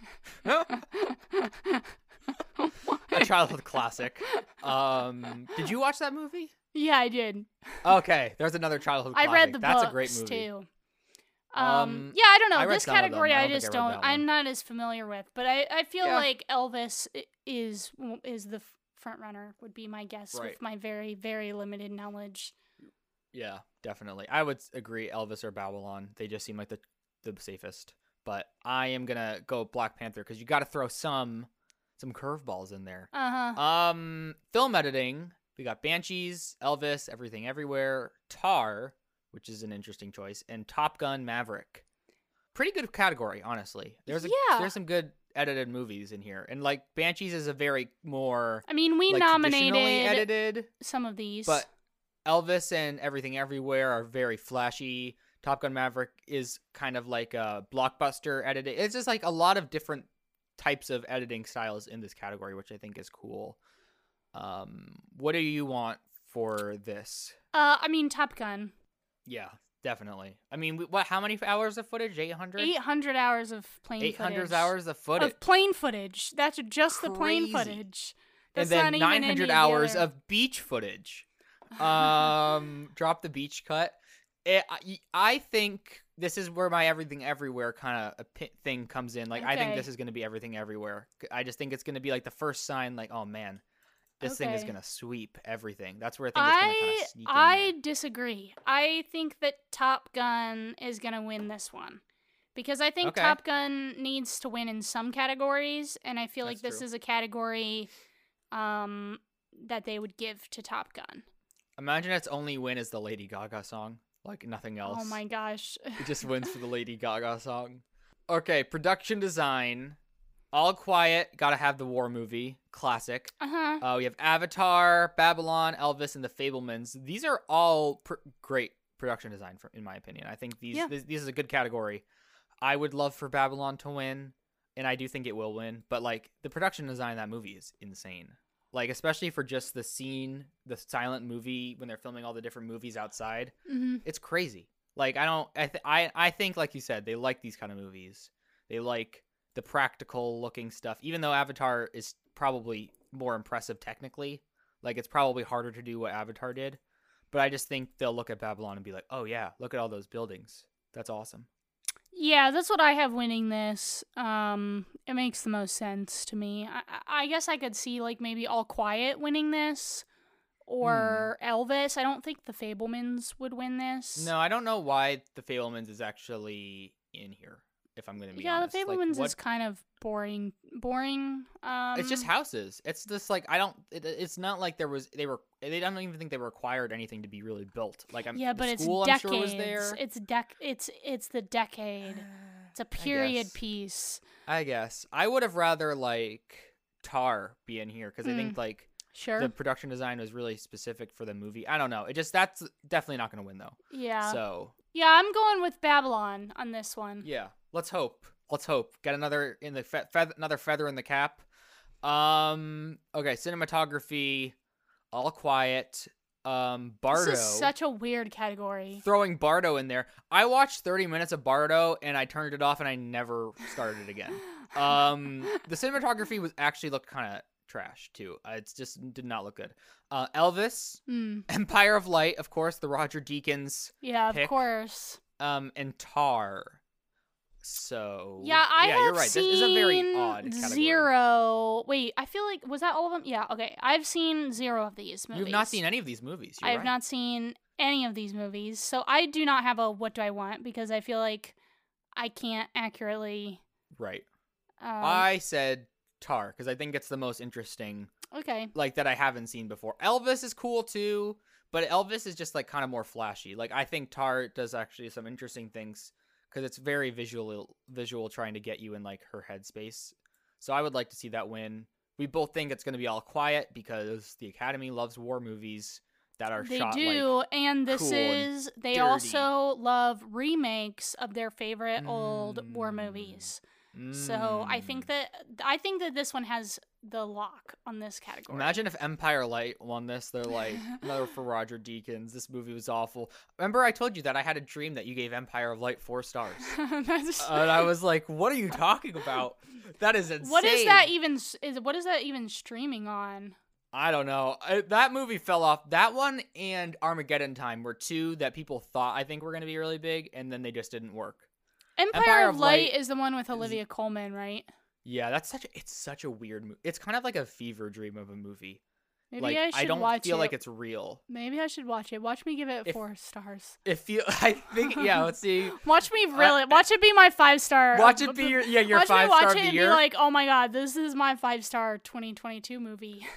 S1: a childhood classic. Um, did you watch that movie?
S2: yeah, I did.
S1: Okay, there's another childhood
S2: I
S1: classic.
S2: read the
S1: That's
S2: books
S1: a great movie.
S2: too. Um,
S1: Um,
S2: yeah, I don't know.
S1: I read
S2: This
S1: some of them.
S2: category
S1: I
S2: I,
S1: don't think
S2: just
S1: I read
S2: don't.
S1: that
S2: I'm
S1: one.
S2: not as familiar with, but I, I feel
S1: Yeah.
S2: like Elvis i- is is the front runner. Would be my guess
S1: Right.
S2: with my very very limited knowledge.
S1: Yeah, definitely. I would agree. Elvis or Babylon. They just seem like the the safest. But I am gonna go Black Panther because you got to throw some some curveballs in there.
S2: Uh huh.
S1: Um, film editing. We got Banshees, Elvis, Everything Everywhere, Tar, which is an interesting choice, and Top Gun: Maverick. Pretty good category, honestly. There's a,
S2: Yeah.
S1: there's some good edited movies in here, and like Banshees is a very more
S2: I mean, we
S1: like traditionally
S2: nominated
S1: edited,
S2: some of these,
S1: but Elvis and Everything Everywhere are very flashy. Top Gun: Maverick is kind of like a blockbuster edited. It's just like a lot of different types of editing styles in this category, which I think is cool. Um, what do you want for this?
S2: uh, I mean, Top Gun,
S1: Yeah, definitely. I mean, we- what? How many hours of footage? Eight hundred.
S2: eight hundred hours of plane
S1: Eight hundred
S2: footage.
S1: hours of footage,
S2: of plane footage. That's just the plane
S1: Crazy.
S2: footage.
S1: and
S2: That's
S1: then
S2: not even
S1: nine
S2: any
S1: hundred
S2: of the
S1: hours
S2: other-
S1: of beach footage. Um, drop the beach cut. It, I, I think this is where my Everything Everywhere kind of thing comes in. Like, I think
S2: Okay.
S1: this is going to be Everything Everywhere. I just think it's going to be like the first sign, like, oh man, this thing is
S2: Okay.
S1: going to sweep everything. That's where I think it's going to kind
S2: I
S1: of sneak in
S2: I
S1: there.
S2: disagree. I think that Top Gun is gonna win this one Because I think
S1: Okay.
S2: Top Gun needs to win in some categories, and I feel
S1: That's
S2: like this
S1: true.
S2: is a category um, that they would give to Top Gun.
S1: Imagine its only win is the Lady Gaga song. Like, nothing else.
S2: Oh my gosh.
S1: It just wins for the Lady Gaga song. Okay, production design. All Quiet, gotta have the war movie. Classic.
S2: Uh-huh.
S1: Uh, we have Avatar, Babylon, Elvis, and The Fablemans. These are all pr- great production design, for, in my opinion. I think these,
S2: Yeah.
S1: these these is a good category. I would love for Babylon to win, and I do think it will win. But like the production design of that movie is insane. Like especially for just the scene, the silent movie when they're filming all the different movies outside.
S2: Mm-hmm.
S1: It's crazy. Like I don't, I th- I I think like you said, they like these kind of movies. They like the practical looking stuff, even though Avatar is probably more impressive technically. Like it's probably harder to do what Avatar did, but I just think they'll look at Babylon and be like, oh yeah, look at all those buildings. That's awesome.
S2: Yeah, that's what I have winning this. Um, it makes the most sense to me. I, I guess I could see like maybe All Quiet winning this, or
S1: Hmm.
S2: Elvis. I don't think The Fablemans would win this.
S1: No, I don't know why The Fablemans is actually in here. If I'm going to be
S2: yeah,
S1: honest,
S2: The
S1: Like,
S2: Fablemans
S1: what-
S2: is kind of boring. Boring. Um,
S1: It's just houses. It's just like I don't. It, it's not like there was. They were. They don't even think they required anything to be really built. Like I'm.
S2: yeah,
S1: the
S2: but it's
S1: school,
S2: decades.
S1: I'm sure was there.
S2: It's dec. It's it's the decade. It's a period
S1: guess.
S2: piece.
S1: I guess I would have rather like Tar be in here because I
S2: Mm.
S1: think like
S2: Sure.
S1: the production design was really specific for the movie. I don't know. It just that's definitely not going to win though.
S2: yeah.
S1: So
S2: Yeah, I'm going with Babylon on this one.
S1: yeah, let's hope. Let's hope get another in the fe- fe- another feather in the cap. Um. Okay, cinematography, All Quiet. Um, Bardo.
S2: This is such a weird category.
S1: Throwing Bardo in there. I watched thirty minutes of Bardo and I turned it off and I never started it again. Um, the cinematography was actually looked kind of trash too. Uh, it's just did not look good. Uh, Elvis,
S2: Hmm.
S1: Empire of Light, of course, the Roger Deakins,
S2: Yeah, of
S1: Pick.
S2: course.
S1: um, and Tar. So
S2: Yeah, I
S1: yeah,
S2: have
S1: you're right.
S2: seen
S1: This is a very odd category.
S2: zero. Wait, I feel like was that all of them? Yeah. Okay, I've seen zero of these movies.
S1: You've not seen any of these movies. You're
S2: I have
S1: right.
S2: not seen any of these movies, so I do not have a what do I want because I feel like I can't accurately.
S1: Right.
S2: Um,
S1: I said Tar because I think it's the most interesting.
S2: okay.
S1: Like that I haven't seen before. Elvis is cool too, but Elvis is just like kind of more flashy. Like I think Tar does actually some interesting things because it's very visual, visual trying to get you in like her headspace. So I would like to see that win. We both think it's going to be All Quiet because the Academy loves war movies that are
S2: They
S1: shot
S2: do,
S1: like
S2: and this
S1: cool and
S2: is they
S1: dirty.
S2: also love remakes of their favorite old war
S1: Mm.
S2: movies. So I think
S1: Mm.
S2: that I think that this one has the lock on this category.
S1: Imagine if Empire Light won this. They're like, another for Roger Deakins. This movie was awful. Remember I told you that I had a dream that you gave Empire of Light four stars.
S2: That's-
S1: And I was like, what are you talking about? That is insane.
S2: what is that even? s- Is what is that even streaming on?
S1: I don't know. I, that movie fell off. That one and Armageddon Time were two that people thought I think were going to be really big, and then they just didn't work.
S2: Empire,
S1: Empire
S2: of
S1: of
S2: Light,
S1: Light
S2: is the one with Olivia Colman, right?
S1: Yeah, that's such a, it's such a weird movie. It's kind of like a fever dream of a movie.
S2: Maybe
S1: like
S2: I should
S1: don't
S2: watch
S1: feel
S2: it.
S1: like it's real.
S2: Maybe I should watch it. Watch me give it
S1: If-
S2: four stars.
S1: It feel I think yeah, let's see.
S2: Watch me really watch it be my five star.
S1: Watch it be your yeah, your
S2: watch
S1: five
S2: me watch
S1: star
S2: it
S1: of the
S2: and
S1: year.
S2: be like, oh my god, this is my five star twenty twenty-two movie.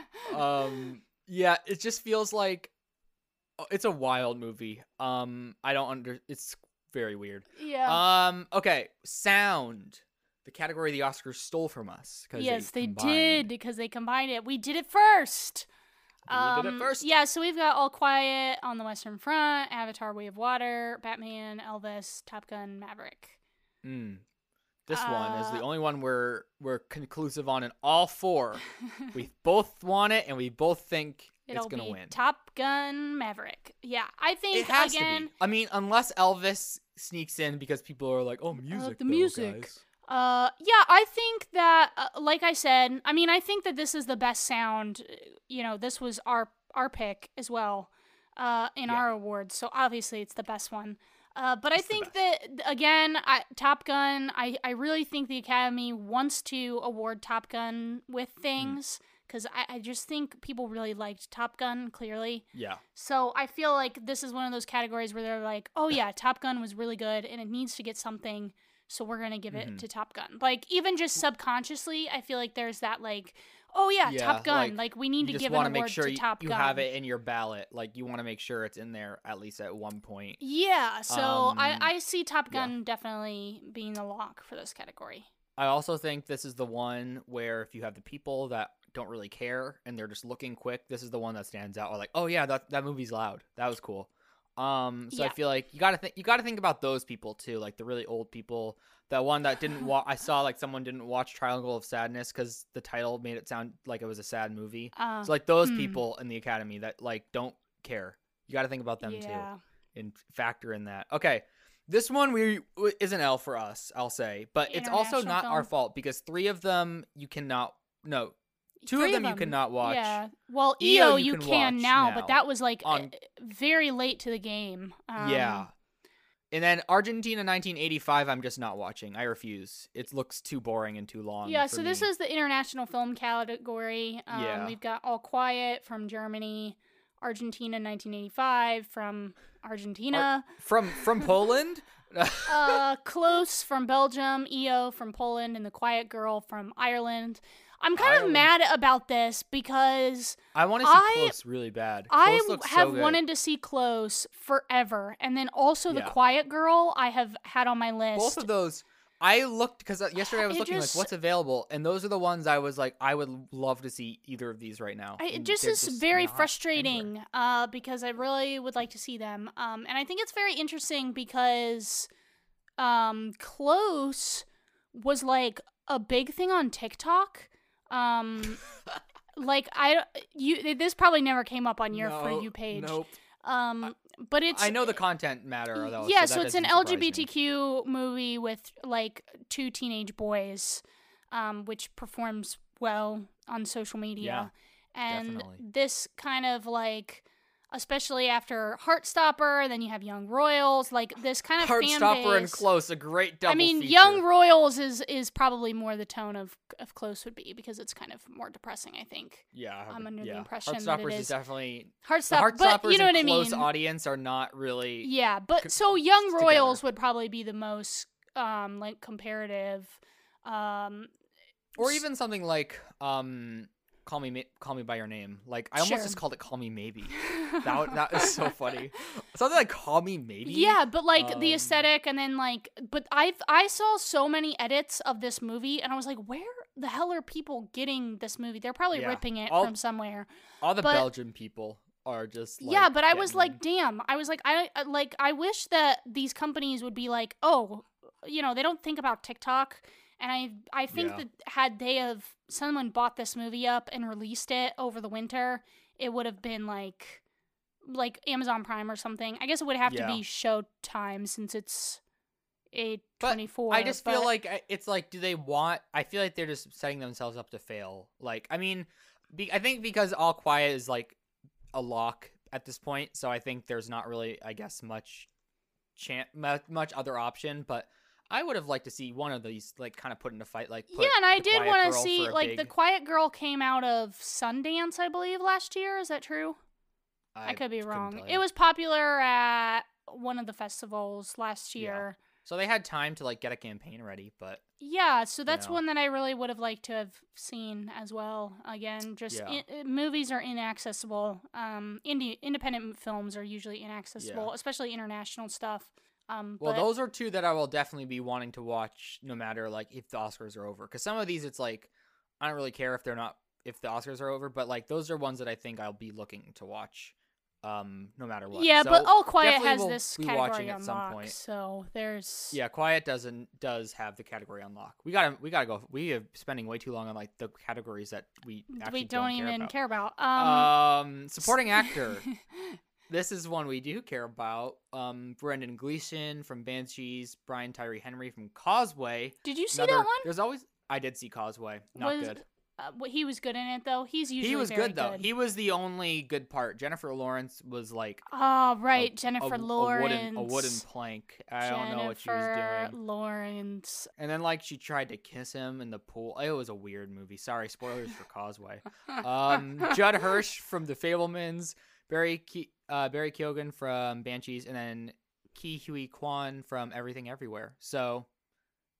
S1: um yeah, it just feels like oh, it's a wild movie. Um I don't under it's very weird.
S2: yeah.
S1: Um okay, sound. The category the Oscars stole from us cuz
S2: yes, they,
S1: combined.
S2: did because they combined it. We did it first.
S1: We did it
S2: Um,
S1: first.
S2: Yeah, so we've got All Quiet on the Western Front, Avatar: Way of Water, Batman, Elvis, Top Gun, Maverick.
S1: Mm. This one is the
S2: Uh,
S1: only one we're we're conclusive on in all four. We both want it and we both think
S2: It'll
S1: it's going to
S2: be
S1: win.
S2: Top Gun, Maverick. Yeah, I think
S1: It has
S2: again.
S1: to be. I mean, unless Elvis sneaks in because people are like, "Oh, music,
S2: the
S1: though,
S2: music.
S1: guys."
S2: Uh, yeah, I think that, uh, like I said, I mean, I think that this is the best sound. uh, You know, this was our our pick as well, uh, in
S1: Yeah.
S2: our awards. So obviously, it's the best one. Uh, but I
S1: It's the
S2: think
S1: best.
S2: that again, I, Top Gun. I I really think the Academy wants to award Top Gun with
S1: Mm.
S2: things because I I just think people really liked Top Gun clearly.
S1: Yeah.
S2: So I feel like this is one of those categories where they're like, oh yeah, Top Gun was really good and it needs to get something so we're gonna give
S1: Mhm.
S2: it to Top Gun. Like even just subconsciously, I feel like there's that like, oh yeah,
S1: Yeah,
S2: Top Gun.
S1: like,
S2: Like, we need
S1: You
S2: to
S1: just
S2: give an
S1: want to
S2: award
S1: make sure
S2: to
S1: you,
S2: Top
S1: you
S2: Gun.
S1: have it in your ballot. Like you want to make sure it's in there at least at one point.
S2: Yeah, so
S1: Um,
S2: I I see Top
S1: yeah.
S2: Gun definitely being the lock for this category.
S1: I also think this is the one where if you have the people that don't really care and they're just looking quick, this is the one that stands out. Or like, oh yeah, that that movie's loud. That was cool. Um, so I
S2: Yeah.
S1: feel like you gotta think you gotta think about those people too, like the really old people. That one that didn't watch. I saw like someone didn't watch Triangle of Sadness because the title made it sound like it was a sad movie.
S2: Uh,
S1: So like those
S2: hmm.
S1: people in the Academy that like don't care. You got to think about them
S2: yeah.
S1: too and factor in that. Okay, this one we is an L for us, I'll say, but it's also
S2: International
S1: not our
S2: film.
S1: fault because three of them you cannot. No, two
S2: Three
S1: of them, you cannot watch.
S2: Yeah. Well,
S1: E O
S2: E O
S1: you
S2: you
S1: can
S2: can,
S1: watch
S2: now,
S1: now
S2: but that was like
S1: on-
S2: uh, very late to the game. Um,
S1: yeah. And then Argentina nineteen eighty-five, I'm just not watching. I refuse. It looks too boring and too long.
S2: Yeah,
S1: for
S2: so this
S1: me.
S2: is the international film category. Um,
S1: Yeah.
S2: We've got All Quiet from Germany, Argentina nineteen eighty-five from Argentina,
S1: from from Poland.
S2: uh, Close from Belgium, E O from Poland, and The Quiet Girl from Ireland. I'm kind
S1: Ireland.
S2: of mad about this because
S1: I want to see
S2: I-
S1: Close really bad.
S2: I
S1: Close looks
S2: have
S1: so good.
S2: wanted to see Close forever, and then also The
S1: Yeah.
S2: Quiet Girl I have had on my list.
S1: Both of those. I looked because yesterday I was
S2: It
S1: looking
S2: just-
S1: like what's available, and those are the ones I was like I would love to see either of these right now.
S2: I, it
S1: and
S2: just
S1: they're
S2: is very
S1: not
S2: frustrating
S1: anywhere.
S2: uh, because I really would like to see them. Um, and I think it's very interesting because um, Close was like a big thing on TikTok. Um, like I you this probably never came up on your For
S1: No,
S2: You page.
S1: Nope.
S2: Um, but it's
S1: I know the content matter though.
S2: yeah,
S1: so,
S2: so
S1: that
S2: it's an
S1: doesn't surprise me.
S2: L G B T Q movie with like two teenage boys, um, which performs well on social media. and
S1: definitely.
S2: this kind of like, especially after Heartstopper, then you have Young Royals, like this kind of fan
S1: Heartstopper and
S2: base-
S1: Close, a great double
S2: I mean,
S1: feature.
S2: Young Royals is is probably more the tone of of Close would be because it's kind of more depressing, I think.
S1: Yeah,
S2: I'm under the
S1: yeah.
S2: impression that
S1: Heartstoppers
S2: it
S1: is
S2: is.
S1: definitely the
S2: Heartstopper,
S1: Heartstoppers
S2: but you know
S1: and
S2: what I
S1: Close
S2: mean.
S1: audience are not really.
S2: Yeah, but
S1: co-
S2: so Young
S1: together.
S2: Royals would probably be the most um like comparative. Um,
S1: Or even something like um, Call Me Ma- Call Me by Your Name. Like I almost
S2: Sure.
S1: just called it Call Me Maybe. That would- that is so funny. Something like Call Me Maybe.
S2: Yeah, but like the
S1: Um,
S2: aesthetic, and then like, but I I saw so many edits of this movie, and I was like, where the hell are people getting this movie? They're probably
S1: Yeah.
S2: ripping it
S1: All-
S2: from somewhere.
S1: All the
S2: but-
S1: Belgian people are just like,
S2: yeah, but I was
S1: getting-
S2: like, damn. I was like, I I- like I wish that these companies would be like, oh, you know, they don't think about TikTok. And I I think
S1: Yeah.
S2: that had they have someone bought this movie up and released it over the winter, it would have been like like Amazon Prime or something. I guess it would have
S1: Yeah.
S2: to be Showtime since it's a
S1: But
S2: twenty-four.
S1: I just feel
S2: but-
S1: like I- it's like, do they want? I feel like they're just setting themselves up to fail. Like, I mean, be, I think because All Quiet is like a lock at this point, so I think there's not really, I guess, much chan- mu- much other option. But I would have liked to see one of these like kind of put into fight. Like, put
S2: yeah, and I
S1: The
S2: did
S1: Quiet
S2: want to
S1: Girl
S2: see
S1: for a
S2: like The
S1: big-
S2: Quiet Girl came out of Sundance, I believe, last year. Is that true? I, could be
S1: couldn't
S2: wrong.
S1: tell
S2: It
S1: you.
S2: was popular at one of the festivals last
S1: Yeah.
S2: year.
S1: So they had time to like get a campaign ready, but
S2: Yeah, so that's
S1: know.
S2: one that I really would have liked to have seen as well. Again, just
S1: Yeah.
S2: i- i- movies are inaccessible. Um, indie independent films are usually inaccessible,
S1: Yeah.
S2: especially international stuff. Um,
S1: well,
S2: but
S1: those are two that I will definitely be wanting to watch, no matter like if the Oscars are over. Because some of these, it's like I don't really care if they're not if the Oscars are over, but like those are ones that I think I'll be looking to watch, um, no matter what.
S2: yeah,
S1: So,
S2: but All Quiet
S1: definitely
S2: has
S1: we'll
S2: this
S1: be
S2: category
S1: watching
S2: on
S1: at some
S2: lock,
S1: point.
S2: so there's
S1: Yeah, Quiet doesn't does have the category on lock. We gotta we gotta go. We are spending way too long on like the categories that we actually
S2: we don't,
S1: care
S2: even
S1: about.
S2: care about. Um,
S1: Um, supporting actor. This is one we do care about. Um, Brendan Gleeson from Banshees, Brian Tyree Henry from Causeway.
S2: did you see
S1: Another-
S2: that one?
S1: There's always I did see Causeway. Not
S2: Was-
S1: good.
S2: Uh, wh- he was good in it though. He's usually
S1: He was
S2: very
S1: good though. He was the only good part. Jennifer Lawrence was like
S2: Oh right,
S1: a-
S2: Jennifer
S1: a,
S2: Lawrence.
S1: a wooden a wooden plank. I don't know what she was
S2: Jennifer
S1: doing.
S2: Lawrence.
S1: And then like she tried to kiss him in the pool. It was a weird movie. Sorry, spoilers for Causeway. Um, Judd Hirsch from The Fablemans, Barry Ke- uh, Barry Keoghan from Banshees, and then Ki Hui Kwan from Everything Everywhere. So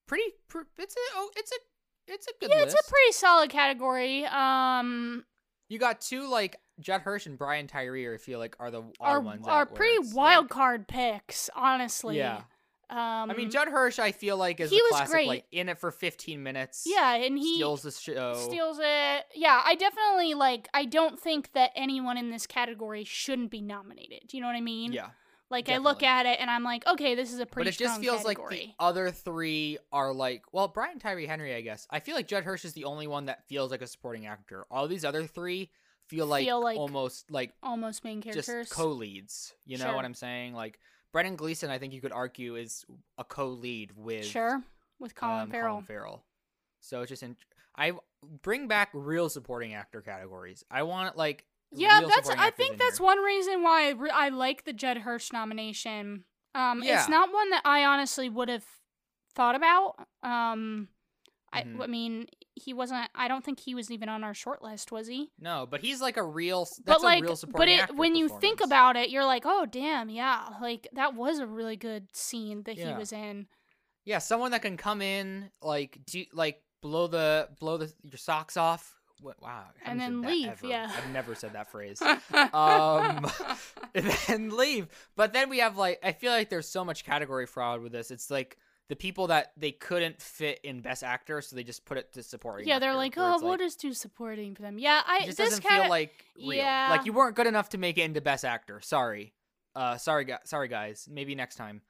S1: pretty. Pr- it's a. Oh, it's a. It's a good
S2: Yeah,
S1: list.
S2: it's a pretty solid category. Um,
S1: You got two like Judd Hirsch and Brian Tyree. I feel like are the
S2: are
S1: odd ones.
S2: are
S1: out where
S2: pretty
S1: it's,
S2: wild
S1: like-
S2: card picks, honestly.
S1: Yeah.
S2: Um,
S1: I mean, Judd Hirsch, I feel like is
S2: he
S1: the
S2: was
S1: classic,
S2: great.
S1: like in it for fifteen minutes.
S2: yeah, and he
S1: steals the show.
S2: steals it. Yeah, I definitely like. I don't think that anyone in this category shouldn't be nominated. Do you know what I mean?
S1: Yeah,
S2: Like I look
S1: definitely.
S2: at it and I'm like, okay, this is a pretty
S1: but it just
S2: strong
S1: feels
S2: category.
S1: like the other three are like, well, Brian Tyree Henry, I guess. I feel like Judd Hirsch is the only one that feels like a supporting actor. All these other three feel like,
S2: Feel like
S1: almost like
S2: almost main characters.
S1: just co-leads. You know
S2: Sure.
S1: what I'm saying? Like Brendan Gleeson, I think you could argue is a co-lead with
S2: Sure, with Colin
S1: um,
S2: Farrell.
S1: Colin Farrell. So it's just in- I bring back real supporting actor categories. I want like
S2: Yeah,
S1: real
S2: that's.
S1: supporting
S2: I
S1: actors
S2: think
S1: in
S2: that's
S1: here.
S2: one reason why I, re- I like the Judd Hirsch nomination. Um,
S1: Yeah.
S2: it's not one that I honestly would have thought about. Um, I,
S1: Mhm.
S2: I mean, he wasn't. I don't think he was even on our short list, was he?
S1: No, but he's like a real. That's
S2: but like,
S1: a real
S2: but
S1: supporting
S2: it
S1: actor
S2: when you think
S1: performance.
S2: about it, you're like, oh damn, yeah, like that was a really good scene that he
S1: Yeah.
S2: was in.
S1: Yeah, someone that can come in like do like blow the blow the your socks off. Wh- Wow, I
S2: And
S1: haven't
S2: then
S1: said that
S2: leave,
S1: ever.
S2: yeah.
S1: I've never said that phrase. um, and then leave. But then we have like I feel like there's so much category fraud with this. It's like the people that they couldn't fit in Best Actor, so they just put it to supporting.
S2: Yeah, they're
S1: actor,
S2: like,
S1: where
S2: oh,
S1: it's
S2: what
S1: like,
S2: is too supporting for them? Yeah, I
S1: it just
S2: this
S1: doesn't
S2: kind
S1: feel like real.
S2: yeah.
S1: Like you weren't good enough to make it into Best Actor. Sorry, uh, sorry, gu- sorry guys. Maybe next time.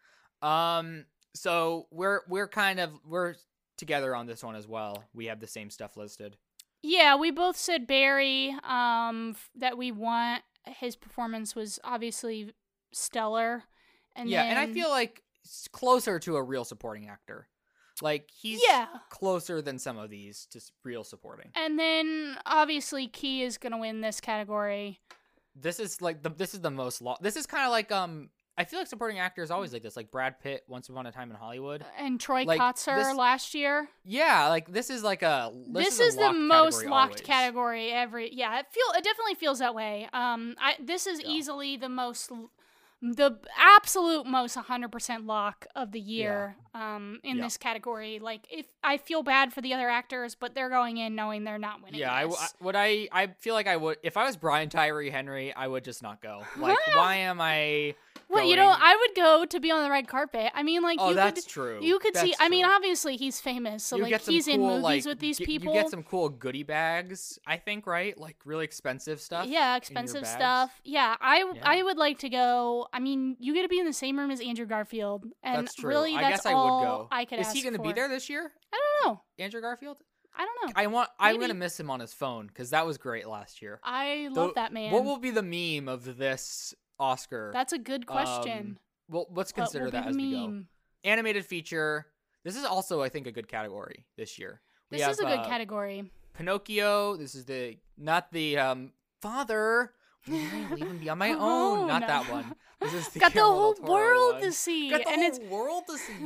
S1: Um, so we're we're kind of we're together on this one as well. We have the same stuff listed.
S2: Yeah, we both said Barry. Um, f- that we want. His performance was obviously stellar. And
S1: yeah,
S2: then,
S1: and I feel like it's closer to a real supporting actor. Like he's
S2: Yeah.
S1: closer than some of these to s- real supporting.
S2: And then obviously Key is gonna win this category.
S1: This is like the this is the most lo- this is kind of like um I feel like supporting actor is always like this, like Brad Pitt, Once Upon a Time in Hollywood.
S2: And Troy
S1: Like,
S2: Kotzer
S1: this-
S2: last year.
S1: Yeah, like this is like a
S2: This,
S1: a
S2: is the
S1: locked
S2: most
S1: category
S2: locked
S1: always.
S2: category every. Yeah, it feel it definitely feels that way. Um, I this is
S1: Yeah.
S2: easily the most, l- the absolute most one hundred percent lock of the year. Um, in
S1: Yeah.
S2: this category, like if I feel bad for the other actors, but they're going in knowing they're not winning.
S1: Yeah, I,
S2: this.
S1: w- I- would I I feel like I would if I was Brian Tyree Henry, I would just not go. Like why am I
S2: Well, you
S1: going-
S2: know, I would go to be on the red carpet. I mean, like
S1: Oh,
S2: you
S1: that's
S2: could,
S1: true.
S2: you could see.
S1: That's
S2: I mean,
S1: true.
S2: obviously he's famous, so
S1: You
S2: like
S1: get some
S2: he's in
S1: cool,
S2: movies
S1: like,
S2: with these
S1: g-
S2: people.
S1: You get some cool goodie bags, I think, right? Like really expensive stuff.
S2: Yeah,
S1: your
S2: expensive
S1: bags.
S2: stuff. Yeah, I
S1: Yeah.
S2: I would like to go. I mean, you get to be in the same room as Andrew Garfield, and
S1: That's true.
S2: really,
S1: I
S2: that's
S1: guess I
S2: all
S1: would go.
S2: I could
S1: Is
S2: ask
S1: he going to be
S2: for.
S1: there this year?
S2: I don't know.
S1: Andrew Garfield?
S2: I don't know.
S1: I want. I'm
S2: Maybe.
S1: gonna miss him on his phone because that was great last year.
S2: I
S1: Though-
S2: love that man.
S1: What will be the meme of this Oscar?
S2: That's a good question.
S1: Um, well, let's
S2: What
S1: consider
S2: will be
S1: that
S2: the
S1: as we go.
S2: meme?
S1: Animated feature. This is also, I think, a good category this year. We
S2: This
S1: have,
S2: is a good
S1: uh,
S2: category.
S1: Pinocchio. This is the not the um father. When I leave him be on my
S2: Oh,
S1: own. Not
S2: no.
S1: that one. This is the
S2: Got the
S1: Guillermo
S2: whole
S1: del Toro
S2: world
S1: one.
S2: to see,
S1: Got the
S2: and
S1: whole
S2: it's
S1: world to see.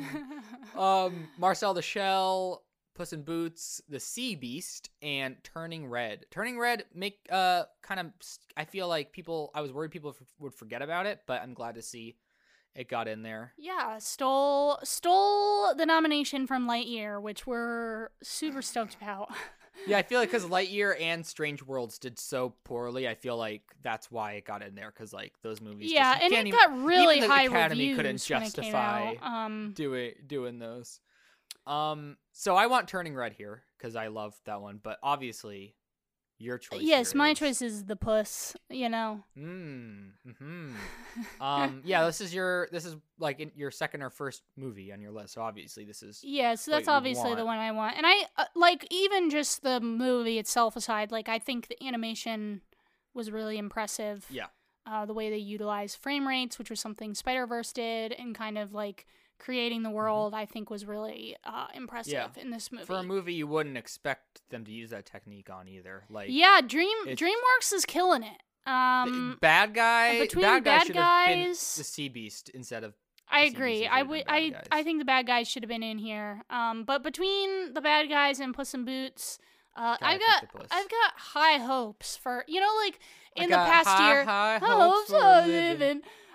S1: um, Marcel the Shell, Puss in Boots, The Sea Beast, and Turning Red. Turning Red make uh kind of I feel like people I was worried people f- would forget about it, but I'm glad to see it got in there.
S2: yeah, stole stole the nomination from Lightyear, which we're super stoked about.
S1: Yeah, I feel like because Lightyear and Strange Worlds did so poorly, I feel like that's why it got in there. Because like those movies,
S2: yeah,
S1: just, you
S2: and
S1: can't
S2: it
S1: even,
S2: got really
S1: even the
S2: high
S1: Academy
S2: reviews
S1: couldn't
S2: when it came
S1: justify
S2: out. Um,
S1: doing doing those. Um, so I want Turning Red here because I love that one, but obviously, your choice.
S2: yes,
S1: here
S2: my
S1: is-
S2: choice is the Puss. You know.
S1: Mm, hmm um, yeah, this is your this is like in your second or first movie on your list. So obviously, this is
S2: Yeah, so
S1: what
S2: that's
S1: you'd
S2: obviously the
S1: want.
S2: one I want. And I uh, like even just the movie itself aside, like I think the animation was really impressive.
S1: yeah.
S2: Uh, the way they utilized frame rates, which was something Spider-Verse did, and kind of like creating the world, I think was really uh, impressive
S1: Mm-hmm. Yeah.
S2: in this movie.
S1: For a movie, you wouldn't expect them to use that technique on either. Like
S2: yeah, Dream
S1: it's-
S2: DreamWorks is killing it.
S1: The
S2: Um,
S1: bad guy,
S2: between
S1: bad guy
S2: bad
S1: should have been the
S2: guys-
S1: Sea Beast instead of.
S2: I
S1: the Sea
S2: agree.
S1: Beast
S2: I
S1: should have
S2: would.
S1: been bad
S2: I.
S1: guys.
S2: I think the bad guys should have been in here. Um, but between the bad guys and Puss in Boots, uh,
S1: Gotta
S2: I've
S1: pick
S2: got.
S1: the Puss.
S2: I've got high hopes for you know, like in
S1: I
S2: the
S1: got
S2: past
S1: high,
S2: year.
S1: high
S2: high
S1: hopes
S2: hopes
S1: for
S2: for
S1: living.
S2: living.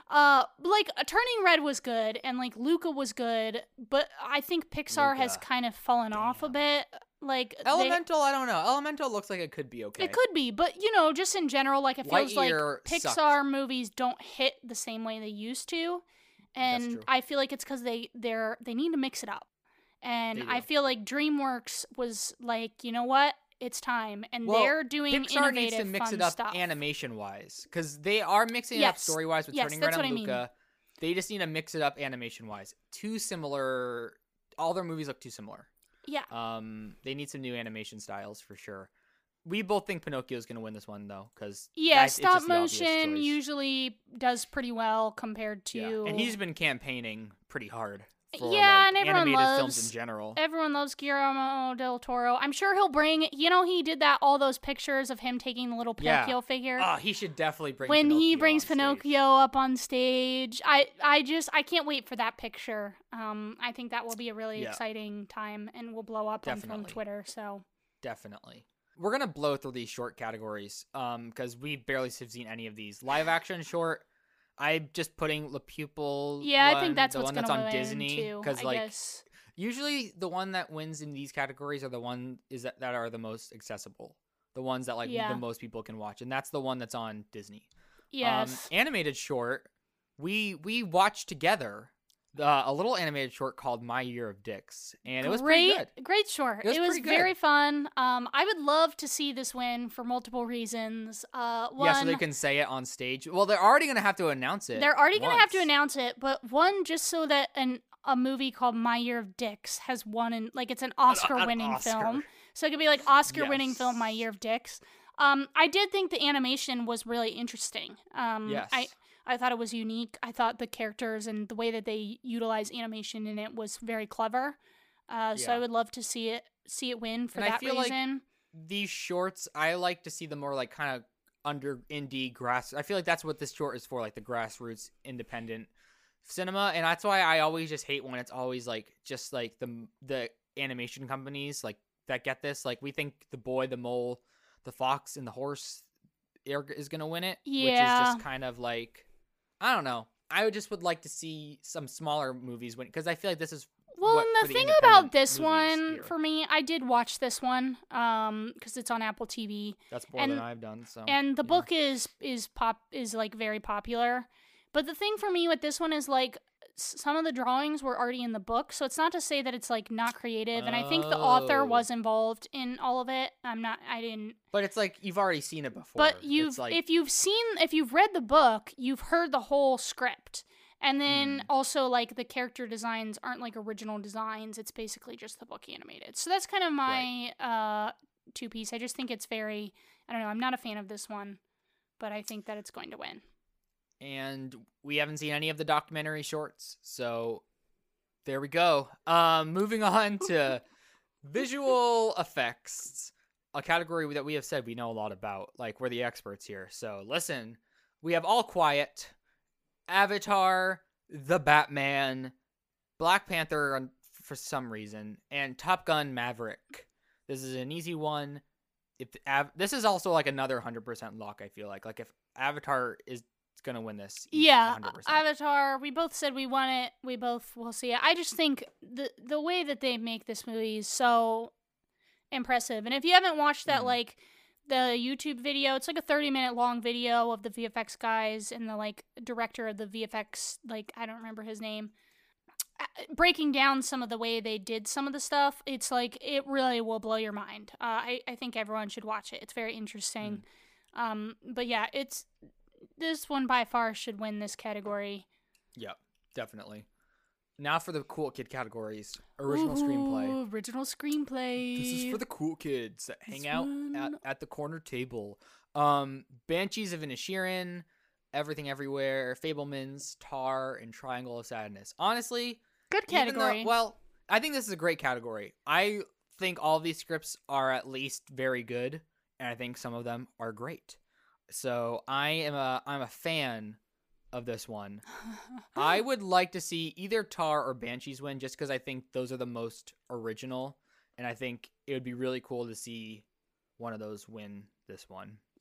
S2: Uh, like uh, Turning Red was good, and like Luca was good, but I think Pixar has
S1: Luca.
S2: kind of fallen
S1: Damn.
S2: off a bit. Like they-
S1: Elemental, I don't know. Elemental looks like it could be okay.
S2: It could be, but you know, just in general, like it feels like
S1: Lightyear
S2: Pixar
S1: sucked.
S2: movies don't hit the same way they used to,
S1: That's
S2: and
S1: true.
S2: I feel like it's because they they're they need to mix it up, and
S1: They do.
S2: I feel like DreamWorks was like, you know what, it's time, and
S1: Well,
S2: they're doing
S1: Pixar
S2: innovative,
S1: needs to mix
S2: fun
S1: it up
S2: stuff.
S1: animation wise, because they are mixing it up
S2: Yes.
S1: story wise with
S2: Yes,
S1: Turning
S2: that's
S1: Red
S2: what
S1: and
S2: I mean.
S1: Luca. They just need to mix it up animation wise. Too similar. All their movies look too similar.
S2: Yeah,
S1: Um, they need some new animation styles for sure. We both think Pinocchio is going to win this one though, because
S2: yeah. Stop motion usually does pretty well compared to.
S1: yeah. And he's been campaigning pretty hard. For,
S2: Yeah,
S1: like,
S2: and everyone
S1: animated
S2: loves
S1: films in general.
S2: Everyone loves Guillermo del Toro. I'm sure he'll bring. You know, he did that. All those pictures of him taking the little
S1: Yeah.
S2: Pinocchio figure.
S1: Oh, he should definitely bring
S2: when he
S1: Pinocchio
S2: brings
S1: on stage.
S2: Pinocchio up on stage, I, I just, I can't wait for that picture. Um, I think that will be a really
S1: Yeah.
S2: exciting time, and will blow up on from
S1: Definitely.
S2: Twitter. So
S1: Definitely. We're gonna blow through these short categories, um, because we barely have seen any of these. Live action short. I'm just putting the pupil.
S2: yeah,
S1: one,
S2: I think that's
S1: the
S2: what's
S1: one that's
S2: gonna
S1: on
S2: win
S1: Disney.
S2: too.
S1: Because
S2: I
S1: like
S2: guess.
S1: usually the one that wins in these categories are the one is that, that are the most accessible, the ones that like
S2: Yeah.
S1: the most people can watch, and that's the one that's on Disney.
S2: Yes.
S1: Um, animated short. We we watched together uh, a little animated short called My Year of Dicks, and it was
S2: great,
S1: pretty good.
S2: great short.
S1: It was
S2: It was
S1: pretty good.
S2: very fun. Um, I would love to see this win for multiple reasons. Uh, one,
S1: Yeah, so they can say it on stage. Well, they're already gonna have to announce it.
S2: they're already gonna have to
S1: once.
S2: announce it, but one just so that an a movie called My Year of Dicks has won, and like it's an Oscar-winning
S1: Oscar.
S2: film, so it could be like Oscar-winning
S1: Yes.
S2: film My Year of Dicks. Um, I did think the animation was really interesting. Um,
S1: Yes.
S2: I I thought it was unique. I thought the characters and the way that they utilize animation in it was very clever. Uh, so I
S1: Yeah.
S2: would love to see it see it win for
S1: And I
S2: that
S1: feel like
S2: reason.
S1: These shorts, I like to see them more like kind of under indie grass. I feel like that's what this short is for, like the grassroots independent cinema, and that's why I always just hate when it's always like just like the the animation companies like that get this. Like we think the boy, the mole, the fox, and the horse are- is gonna win it, which is
S2: Yeah.
S1: just kind of like I don't know. I would just would like to see some smaller movies win because I feel like this is
S2: Well,
S1: what-
S2: and
S1: for
S2: the
S1: the
S2: thing
S1: independent
S2: about this
S1: movies
S2: one
S1: here.
S2: for me, I did watch this one um because it's on Apple T V,
S1: that's more
S2: and-
S1: than I've done. So
S2: and the
S1: yeah.
S2: book is is pop is like very popular. But the thing for me with this one is like s- some of the drawings were already in the book, so it's not to say that it's like not creative. And I think the author
S1: Oh.
S2: was involved in all of it. I'm not. I didn't.
S1: But it's like you've already seen it before.
S2: But you've
S1: it's like,
S2: if you've seen if you've read the book, you've heard the whole script. And then
S1: Mm.
S2: also like the character designs aren't like original designs. It's basically just the book animated. So that's kind of my uh two piece. I just think it's very I don't know, I'm not a fan of this one, but I think that it's going to win.
S1: and we haven't seen any of the documentary shorts, so there we go. Um, moving on to visual effects, a category that we have said we know a lot about. Like we're the experts here. So listen, we have All Quiet, Avatar, The Batman, Black Panther on- for some reason, and Top Gun Maverick. This is an easy one. If the Av- this is also like another one hundred percent lock, I feel like. Like if Avatar is going to win this, e-
S2: Yeah,
S1: one hundred percent.
S2: Avatar, we both said we want it. We both will see it. I just think the the way that they make this movie is so impressive. And if you haven't watched that
S1: Mhm.
S2: like the YouTube video, it's like a thirty minute long video of the V F X guys and the like director of the V F X, like I don't remember his name, uh, breaking down some of the way they did some of the stuff. It's like it really will blow your mind. Uh, I I think everyone should watch it. It's very interesting. Um, but yeah, it's this one by far should win this category.
S1: Yep, definitely. Now for the cool kid categories. Original screenplay.
S2: Ooh, Original screenplay.
S1: This is for the cool kids that hang
S2: This
S1: out
S2: one-
S1: at, at the corner table. Um, Banshees of Inisherin, Everything Everywhere, Fablemans, Tar, and Triangle of Sadness. Honestly,
S2: good
S1: even though-
S2: category.
S1: well, I think this is a great category. I think all these scripts are at least very good, and I think some of them are great. So I am a I'm a fan of this one. I would like to see either Tar or Banshees win, just because I think those are the most original, and I think it would be really cool to see one of those win this one.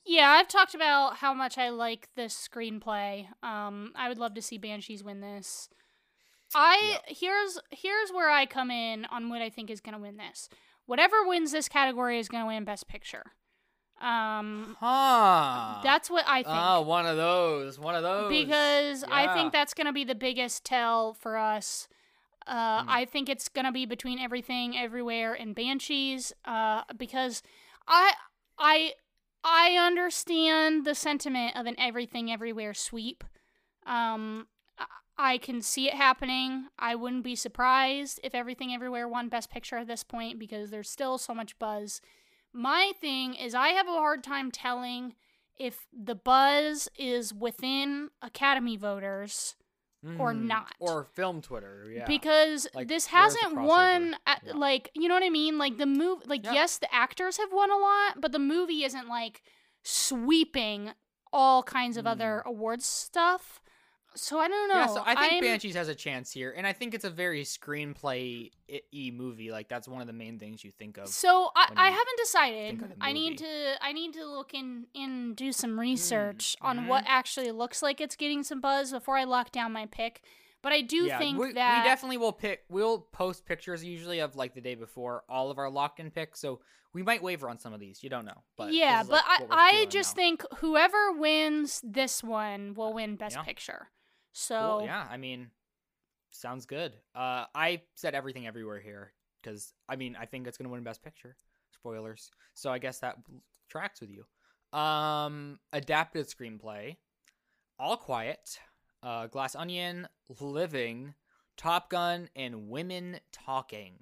S2: Yeah, I've talked about how much I like this screenplay. Um, I would love to see Banshees win this. I
S1: Yeah.
S2: here's here's where I come in on what I think is going to win this. Whatever wins this category is going to win Best Picture. Um,
S1: Huh.
S2: that's what I think.
S1: Oh, one of those. One of those.
S2: Because I
S1: Yeah.
S2: think that's going to be the biggest tell for us. Uh,
S1: Hmm.
S2: I think it's going to be between Everything, Everywhere, and Banshees. Uh, because I I I understand the sentiment of an Everything, Everywhere sweep. Um, I- I can see it happening. I wouldn't be surprised if Everything, Everywhere won Best Picture at this point because there's still so much buzz. My thing is, I have a hard time telling if the buzz is within Academy voters or
S1: Mhm.
S2: not.
S1: Or film Twitter, yeah.
S2: Because
S1: Like,
S2: this
S1: where's the
S2: hasn't
S1: crossover?
S2: won, at,
S1: Yeah.
S2: like, you know what I mean? Like, the move, like,
S1: Yeah.
S2: yes, the actors have won a lot, but the movie isn't, like, sweeping all kinds of
S1: Mm.
S2: other awards stuff. So I don't know.
S1: Yeah, so I think
S2: I'm-
S1: Banshees has a chance here, and I think it's a very screenplay-y movie. Like, that's one of the main things you think of.
S2: So I,
S1: when
S2: I
S1: you
S2: haven't decided.
S1: think of the
S2: I need
S1: movie.
S2: to I need to look in and do some research on
S1: mhm.
S2: what actually looks like it's getting some buzz before I lock down my pick. But I do
S1: yeah,
S2: think
S1: we,
S2: that
S1: we definitely will pick. We'll post pictures usually of like the day before all of our locked-in picks, so we might waver on some of these. You don't know, but
S2: yeah,
S1: this is,
S2: but
S1: like, what we're
S2: I I
S1: feeling
S2: just
S1: now.
S2: think whoever wins this one will win Best
S1: Yeah.
S2: Picture. So
S1: Cool, yeah, I mean, sounds good. Uh, I said Everything Everywhere here because I mean I think it's gonna win Best Picture. Spoilers, so I guess that tracks with you. Um, adapted screenplay, All Quiet, uh, Glass Onion, Living, Top Gun, and Women Talking.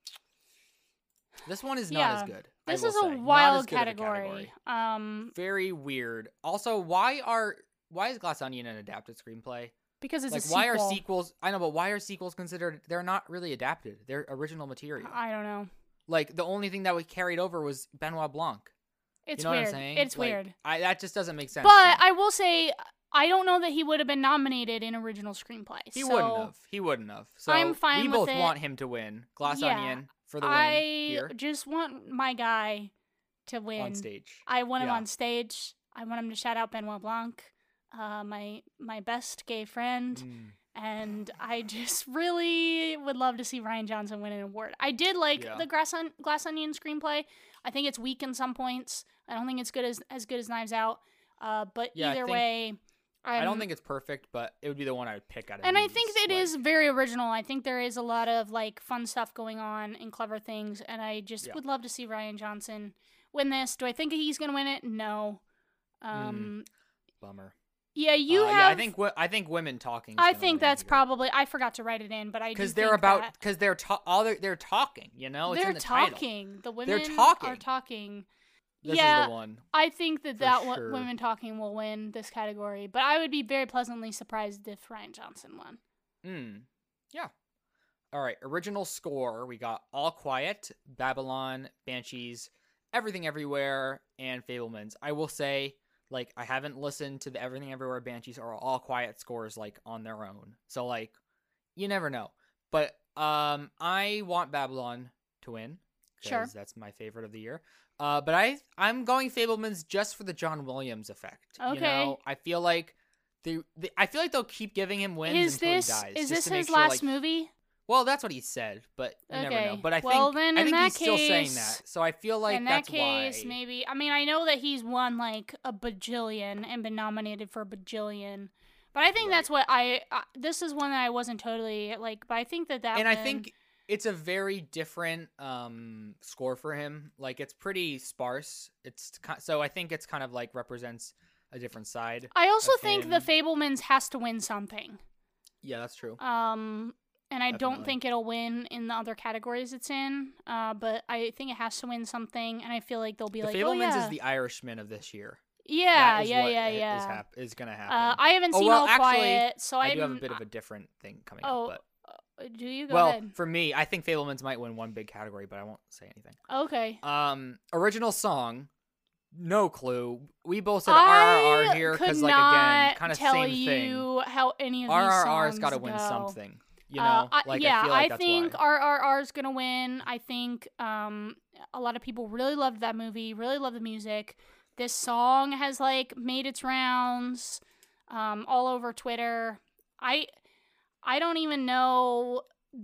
S1: This one is not
S2: Yeah,
S1: as good. I
S2: this
S1: will
S2: is
S1: say.
S2: a
S1: Not as
S2: wild
S1: good of a
S2: category. Um,
S1: Very weird. Also, why are why is Glass Onion an adapted screenplay?
S2: because it's
S1: Like,
S2: a
S1: why
S2: sequel.
S1: are sequels? I know, but why are sequels considered? They're not really adapted. They're original material.
S2: I don't know.
S1: Like, the only thing that we carried over was Benoit Blanc.
S2: It's
S1: you know
S2: weird.
S1: what I'm saying?
S2: It's
S1: Like,
S2: weird.
S1: I that just doesn't make sense.
S2: But
S1: to me.
S2: I will say, I don't know that he would have been nominated in original screenplay.
S1: he
S2: so
S1: wouldn't have. He wouldn't have. So
S2: I'm fine
S1: we
S2: with
S1: both
S2: it.
S1: want him to win. Glass
S2: Yeah,
S1: Onion for the win
S2: I
S1: here
S2: just want my guy to win.
S1: on stage.
S2: I want him
S1: Yeah.
S2: on stage. I want him to shout out Benoit Blanc, uh, my my best gay friend.
S1: Mm.
S2: And I just really would love to see Rian Johnson win an award. I did like
S1: Yeah.
S2: the Glass, On- Glass Onion screenplay. I think it's weak in some points. I don't think it's good as as good as Knives Out. Uh, but
S1: Yeah, I
S2: either
S1: think-
S2: way, I'm,
S1: I don't think it's perfect, but it would be the one I would pick out of
S2: And I
S1: these,
S2: think it
S1: like-
S2: is very original. I think there is a lot of like fun stuff going on and clever things. And I just
S1: Yeah.
S2: would love to see Rian Johnson win this. Do I think he's gonna win it? No. Um.
S1: Bummer.
S2: Yeah, you
S1: Uh,
S2: have.
S1: Yeah, I think wo- I think Women Talking.
S2: I think that's probably. I forgot to write it in, but I do
S1: because
S2: think
S1: they're about
S2: that
S1: because they're ta- all they're, they're talking. You know, it's
S2: they're
S1: in the title.
S2: talking. The women
S1: They're talking.
S2: are talking.
S1: This
S2: yeah,
S1: is the one.
S2: I think that
S1: for
S2: that one,
S1: sure.
S2: women talking will win this category, but I would be very pleasantly surprised if Rian Johnson won.
S1: Mm. Yeah. All right. Original score. We got All Quiet, Babylon, Banshees, Everything Everywhere, and Fablemans. I will say, like, I haven't listened to the Everything Everywhere, Banshees, or All Quiet scores like on their own. So like, you never know. But um, I want Babylon to win.
S2: Sure.
S1: Because that's my favorite of the year. Uh, but I I'm going Fablemans just for the John Williams effect. You
S2: Okay.
S1: know, I feel like they, they I feel like they'll keep giving him wins
S2: Is
S1: until
S2: this
S1: he dies.
S2: is
S1: just
S2: this
S1: to make
S2: his
S1: sure,
S2: last
S1: like-
S2: movie?
S1: Well, that's what he said, but you never know.
S2: Okay.
S1: But I
S2: Well,
S1: think
S2: then
S1: I
S2: in
S1: think
S2: that
S1: he's still saying
S2: case-
S1: that. So I feel like
S2: In that
S1: that's
S2: case,
S1: why.
S2: maybe. I mean, I know that he's won like a bajillion and been nominated for a bajillion, but I think
S1: Right.
S2: that's what I. Uh, this is one that I wasn't totally like, but I think that that.
S1: And I
S2: one-
S1: think it's a very different um score for him. Like it's pretty sparse. It's ki- so I think it's kind of like represents a different side.
S2: I also
S1: of
S2: think
S1: him.
S2: the Fablemans has to win something.
S1: Yeah, that's true.
S2: Um, and I don't
S1: Definitely.
S2: think it'll win in the other categories it's in. Uh, but I think it has to win something, and I feel like they'll be
S1: The
S2: like,
S1: Fablemans
S2: oh yeah,
S1: is the Irishman of this year.
S2: yeah,
S1: That is
S2: yeah,
S1: what
S2: yeah,
S1: i-
S2: yeah.
S1: Is, hap- is gonna happen.
S2: uh, I haven't
S1: Oh,
S2: seen
S1: well,
S2: All
S1: actually,
S2: Quiet, so
S1: I
S2: I'm,
S1: do have a bit of a different thing coming
S2: Oh,
S1: up. But
S2: Do you go
S1: well,
S2: ahead?
S1: for me, I think Fablemans might win one big category, but I won't say anything.
S2: Okay.
S1: Um, original song, no clue. We both said R R R here
S2: could
S1: because, like,
S2: not
S1: again, kind of
S2: tell
S1: same
S2: you
S1: thing.
S2: how any of
S1: R
S2: these
S1: R
S2: songs
S1: R's got to win
S2: go.
S1: something. You know,
S2: Uh, I-
S1: like
S2: yeah,
S1: I feel like that's
S2: think
S1: why.
S2: R R R is gonna win. I think um a lot of people really loved that movie, really love the music. This song has like made its rounds um, all over Twitter. I I don't even know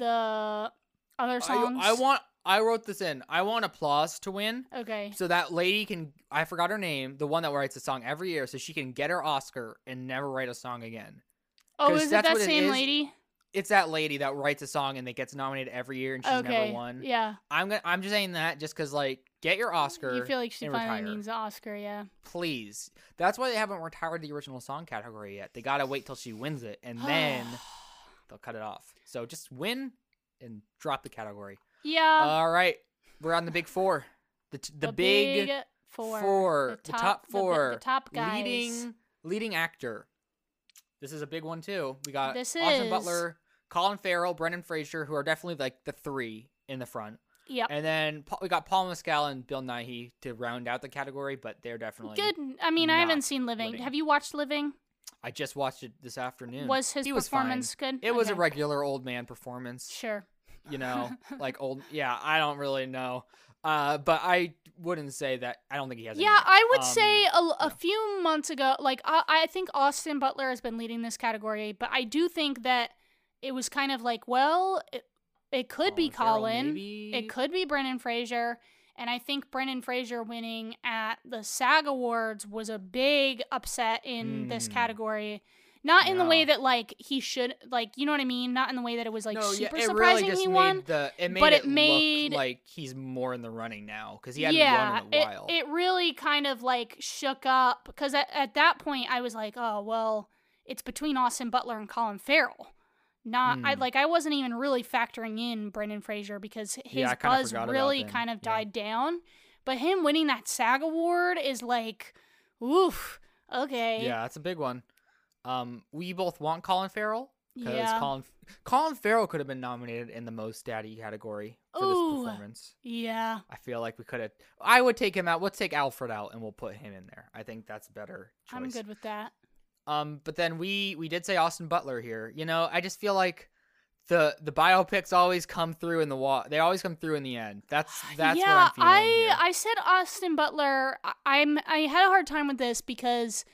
S2: the other songs.
S1: I, I want. I wrote this in. I want Applause to win.
S2: Okay.
S1: So that lady can. I forgot her name. The one that writes a song every year, so she can get her Oscar and never write a song again.
S2: Oh, is it that
S1: what it
S2: same
S1: is.
S2: lady?
S1: It's that lady that writes a song and that gets nominated every year and she's
S2: Okay.
S1: never won.
S2: Yeah.
S1: I'm gonna. I'm just saying that just because, like, get your Oscar.
S2: You feel like she
S1: and
S2: finally
S1: retire.
S2: needs an Oscar, yeah.
S1: Please. That's why they haven't retired the original song category yet. They gotta wait till she wins it and then they'll cut it off. So just win and drop the category.
S2: Yeah.
S1: All right, we're on the big four. The t- the,
S2: the
S1: big,
S2: big four.
S1: four.
S2: The
S1: The
S2: top,
S1: top
S2: the-
S1: four.
S2: The, top guys.
S1: Leading leading actor. This is a big one too. We got
S2: This
S1: Austin
S2: is-
S1: Butler, Colin Farrell, Brendan Fraser, who are definitely like the three in the front.
S2: Yep.
S1: And then Pa- we got Paul Mescal and Bill Nighy to round out the category, but they're definitely
S2: Good. I mean, I
S1: not
S2: haven't seen Living.
S1: winning.
S2: Have you watched Living?
S1: I just watched it this afternoon.
S2: Was his
S1: He was
S2: performance
S1: fine.
S2: good?
S1: It was a
S2: Okay.
S1: regular old man performance.
S2: Sure.
S1: You know, like old. Yeah, I don't really know. Uh, but I wouldn't say that. I don't think he has.
S2: Yeah,
S1: any,
S2: I would
S1: um,
S2: say a, a
S1: yeah.
S2: few months ago, like, I, I think Austin Butler has been leading this category, but I do think that it was kind of like, well, it, it could be
S1: Farrell,
S2: Colin.
S1: maybe?
S2: It could be Brendan Fraser. And I think Brendan Fraser winning at the SAG Awards was a big upset in this
S1: Mm.
S2: category. Not in the way
S1: Yeah.
S2: that, like, he should, like, you know what I mean? Not in the way that it was, like,
S1: No,
S2: super
S1: yeah, it
S2: surprising
S1: really just
S2: he
S1: made
S2: won.
S1: The, it made
S2: but
S1: it,
S2: it made-
S1: look like he's more in the running now because he hadn't
S2: yeah,
S1: won in a
S2: it,
S1: while.
S2: it really kind of, like, shook up. Because at, at that point, I was like, oh, well, it's between Austin Butler and Colin Farrell. Not, I
S1: Hmm.
S2: like, I wasn't even really factoring in Brendan Fraser because his
S1: Yeah, I kinda
S2: buzz
S1: forgot about
S2: really
S1: them.
S2: kind of
S1: Yeah.
S2: died down. But him winning that SAG award is like, oof, okay.
S1: Yeah, that's a big one. Um, we both want Colin Farrell because
S2: Yeah.
S1: Colin Colin Farrell could have been nominated in the most daddy category for
S2: Ooh.
S1: this performance.
S2: Yeah.
S1: I feel like we could have. I would take him out. Let's take Alfred out and we'll put him in there. I think that's a better choice.
S2: I'm good with that.
S1: Um, but then we we did say Austin Butler here. You know, I just feel like the the biopics always come through in the wa- They always come through in the end. That's that's
S2: yeah,
S1: what I'm feeling
S2: I
S1: here.
S2: I said Austin Butler. I, I'm I had a hard time with this because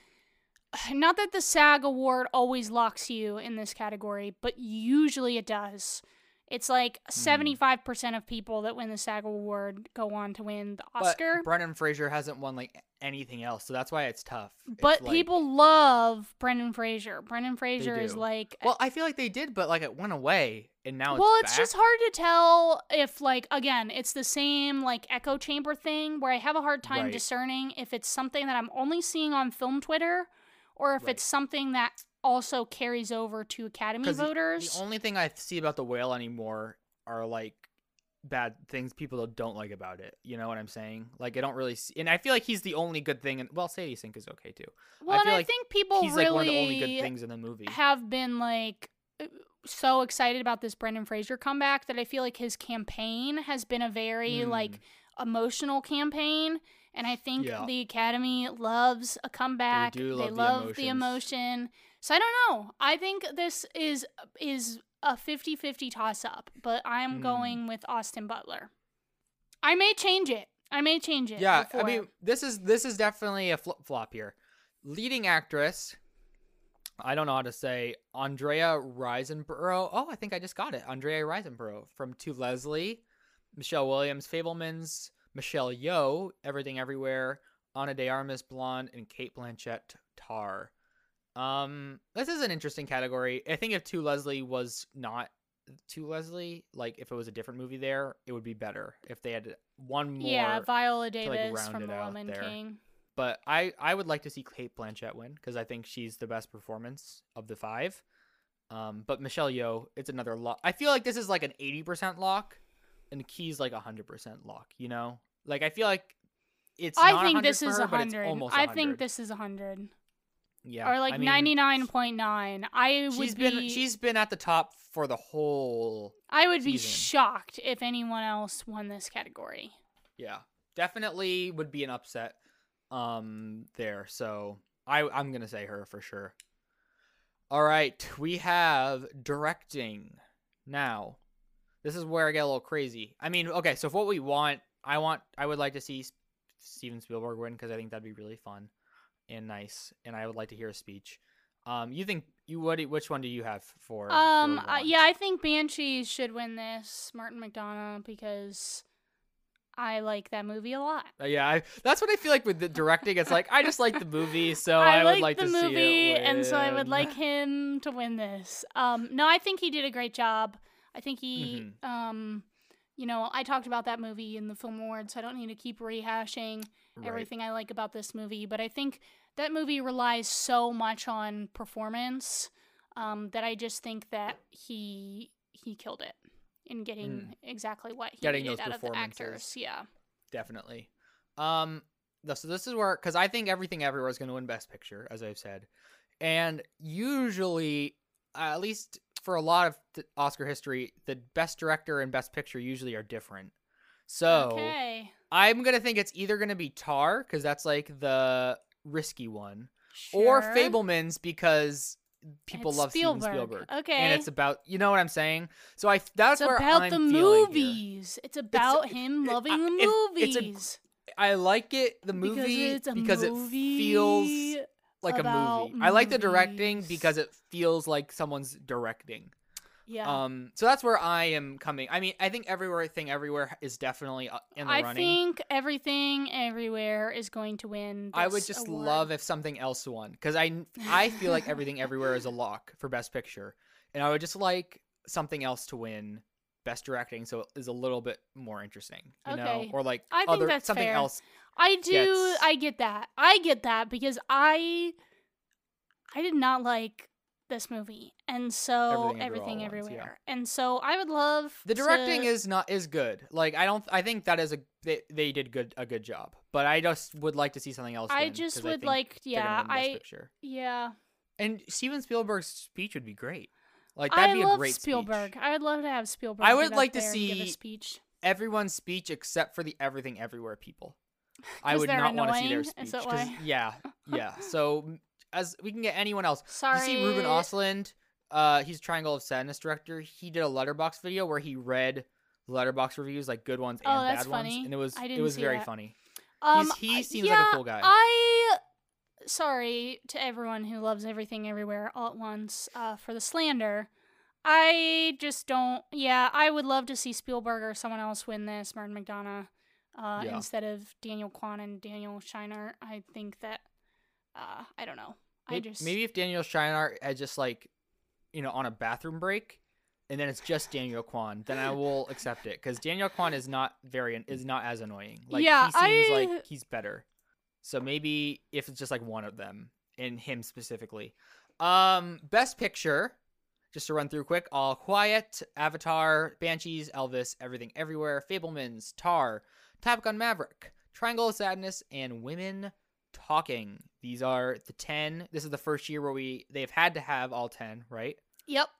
S2: not that the SAG award always locks you in this category, but usually it does. It's like
S1: Hmm.
S2: seventy-five percent of people that win the SAG award go on to win the Oscar.
S1: But Brendan Fraser hasn't won like anything else, so that's why it's tough.
S2: But
S1: It's like-
S2: people love Brendan Fraser. Brendan Fraser is
S1: do.
S2: like
S1: Well, I feel like they did, but like it went away, and now it's
S2: well, it's
S1: back.
S2: just hard to tell if, like, again, it's the same, like, echo chamber thing where I have a hard time
S1: Right.
S2: discerning if it's something that I'm only seeing on film Twitter or if
S1: Right.
S2: it's something that also carries over to Academy
S1: 'Cause the-
S2: voters.
S1: The only thing I see about the whale anymore are like bad things people don't like about it. You know what I'm saying? Like I don't really see, and I feel like he's the only good thing. And well, Sadie Sink is okay too.
S2: well,
S1: I
S2: and
S1: feel
S2: I
S1: like
S2: think people
S1: He's like
S2: really
S1: one of the only good things in the movie.
S2: have been, like, so excited about this Brendan Fraser comeback that I feel like his campaign has been a very,
S1: Mm.
S2: like, emotional campaign. And I think
S1: Yeah.
S2: the Academy loves a comeback.
S1: do
S2: They
S1: love the
S2: love the
S1: emotions.
S2: emotion. So I don't know. I think this is is a fifty-fifty toss-up, but I'm
S1: Mm.
S2: going with Austin Butler. I may change it. I may change it.
S1: Yeah,
S2: before.
S1: I mean, this is this is definitely a flip flop here. Leading actress, I don't know how to say, Andrea Riseborough. Oh, I think I just got it. Andrea Riseborough from To Leslie, Michelle Williams, Fablemans, Michelle Yeoh, Everything Everywhere, Ana de Armas, Blonde, and Kate Blanchett, Tar. Um, this is an interesting category. I think if To Leslie was not To Leslie, like if it was a different movie there, it would be better if they had one more.
S2: yeah, Viola
S1: like,
S2: Davis
S1: round
S2: from
S1: it
S2: The
S1: out
S2: Woman
S1: there.
S2: King.
S1: But I, I would like to see Kate Blanchett win because I think she's the best performance of the five. Um, but Michelle Yeoh, it's another lock. I feel like this is like an eighty percent lock, and Key's like a hundred percent lock. You know, like I feel like it's.
S2: I
S1: not
S2: think
S1: one hundred
S2: this
S1: for
S2: is
S1: her,
S2: a
S1: but it's
S2: hundred.
S1: almost
S2: I
S1: one hundred.
S2: think this is a hundred.
S1: Yeah,
S2: Or like
S1: I mean,
S2: ninety-nine point nine. I would
S1: She's
S2: be
S1: been she's been at the top for the whole.
S2: I would be
S1: season.
S2: shocked if anyone else won this category.
S1: Yeah, definitely would be an upset. Um, there. So I I'm gonna say her for sure. All right, we have directing now. This is where I get a little crazy. I mean, okay, so if what we want, I want, I would like to see Steven Spielberg win because I think that'd be really fun and nice, and I would like to hear a speech. Um, you think you what? Which one do you have for?
S2: Um,
S1: your
S2: uh,
S1: want?
S2: yeah, I think Banshees should win this, Martin McDonagh, because I like that movie a lot.
S1: Uh, yeah, I, that's what I feel like with the directing. It's like I just like the movie, so
S2: I,
S1: I,
S2: like
S1: would like
S2: the
S1: to
S2: movie,
S1: see it
S2: and so I would
S1: win.
S2: like him to win this. Um, no, I think he did a great job. I think he,
S1: Mhm.
S2: um, you know, I talked about that movie in the film awards, so I don't need to keep rehashing
S1: Right.
S2: everything I like about this movie. But I think that movie relies so much on performance um, that I just think that he he killed it in getting
S1: Mm.
S2: exactly what he
S1: Getting
S2: needed
S1: those
S2: out of the
S1: performances.
S2: actors. Yeah.
S1: Definitely. Um, th- so this is where, because I think Everything Everywhere is going to win Best Picture, as I've said, and usually, uh, at least for a lot of th- Oscar history, the Best Director and Best Picture usually are different. So
S2: Okay.
S1: I'm gonna think it's either gonna be Tar, because that's like the risky one, or
S2: Sure.
S1: Fablemans, because people
S2: It's
S1: love
S2: Spielberg.
S1: Steven Spielberg.
S2: Okay.
S1: And it's about, you know what I'm saying? So I that's
S2: It's
S1: where
S2: about
S1: I'm
S2: the
S1: feeling here.
S2: movies. It's about him
S1: it-
S2: loving
S1: I-
S2: the
S1: if- it's a-
S2: movies.
S1: I like it, the
S2: because
S1: movie,
S2: it's a
S1: because
S2: movie
S1: it feels like a
S2: about
S1: movie. I like the directing
S2: movies.
S1: because it feels like someone's directing.
S2: Yeah.
S1: Um, so that's where I am coming. I mean, I think Everything Everywhere is definitely uh, in the
S2: I
S1: running.
S2: think Everything Everywhere is going to win.
S1: I would
S2: this
S1: just
S2: award.
S1: love if something else won, because I I feel like Everything Everywhere is a lock for Best Picture, and I would just like something else to win Best Directing, so it is a little bit more interesting, you know,
S2: Okay.
S1: or like
S2: I think
S1: other
S2: that's
S1: something
S2: fair.
S1: else.
S2: I do.
S1: gets-
S2: I get that. I get that because I, I did not like this movie, and so
S1: Everything
S2: Everything
S1: Everywhere
S2: Everywhere,
S1: All at Once,
S2: and so I would love
S1: The directing
S2: to-
S1: is not is good. Like I don't I think that is a they, they did good a good job, but I just would like to see something else.
S2: I
S1: win,
S2: just
S1: 'cause
S2: would
S1: think
S2: like.
S1: they're gonna
S2: Yeah.
S1: win Best
S2: I.
S1: Picture.
S2: Yeah.
S1: And Steven Spielberg's speech would be great. Like that'd
S2: I
S1: be
S2: love
S1: a great
S2: Spielberg.
S1: speech.
S2: I would love to have Spielberg.
S1: I
S2: get
S1: would
S2: up
S1: like to
S2: there and give a
S1: see
S2: speech.
S1: Everyone's speech except for the Everything Everywhere people. I
S2: 'Cause
S1: would
S2: they're
S1: not want to see their
S2: annoying?
S1: speech.
S2: Is that
S1: 'cause-
S2: why?
S1: Yeah, yeah. So m- as we can get anyone else.
S2: Sorry.
S1: You see Ruben Ostlund, uh, he's Triangle of Sadness director. He did a Letterboxd video where he read Letterboxd reviews, like good ones
S2: Oh,
S1: and
S2: that's
S1: bad
S2: funny.
S1: ones, and it was
S2: I
S1: it
S2: didn't
S1: was
S2: see
S1: very
S2: that.
S1: funny.
S2: Um,
S1: he
S2: uh,
S1: seems
S2: yeah,
S1: like a cool guy.
S2: I sorry to everyone who loves Everything Everywhere All at Once uh, for the slander. I just don't. Yeah, I would love to see Spielberg or someone else win this, Martin McDonagh, uh,
S1: Yeah.
S2: instead of Daniel Kwan and Daniel Scheinert. I think that uh, I don't know. I
S1: Maybe,
S2: just
S1: maybe if Daniel Scheinert had just like, you know, on a bathroom break, and then it's just Daniel Kwan, then I will accept it, because Daniel Kwan is not very is not as annoying. Like
S2: Yeah,
S1: he seems
S2: I-
S1: like he's better. So maybe if it's just like one of them and him specifically. Um, Best Picture, just to run through quick: All Quiet, Avatar, Banshees, Elvis, Everything Everywhere, Fablemans, Tar, Top Gun: Maverick, Triangle of Sadness, and Women Talking. These are the ten. This is the first year where we they've had to have all ten, right?
S2: Yep.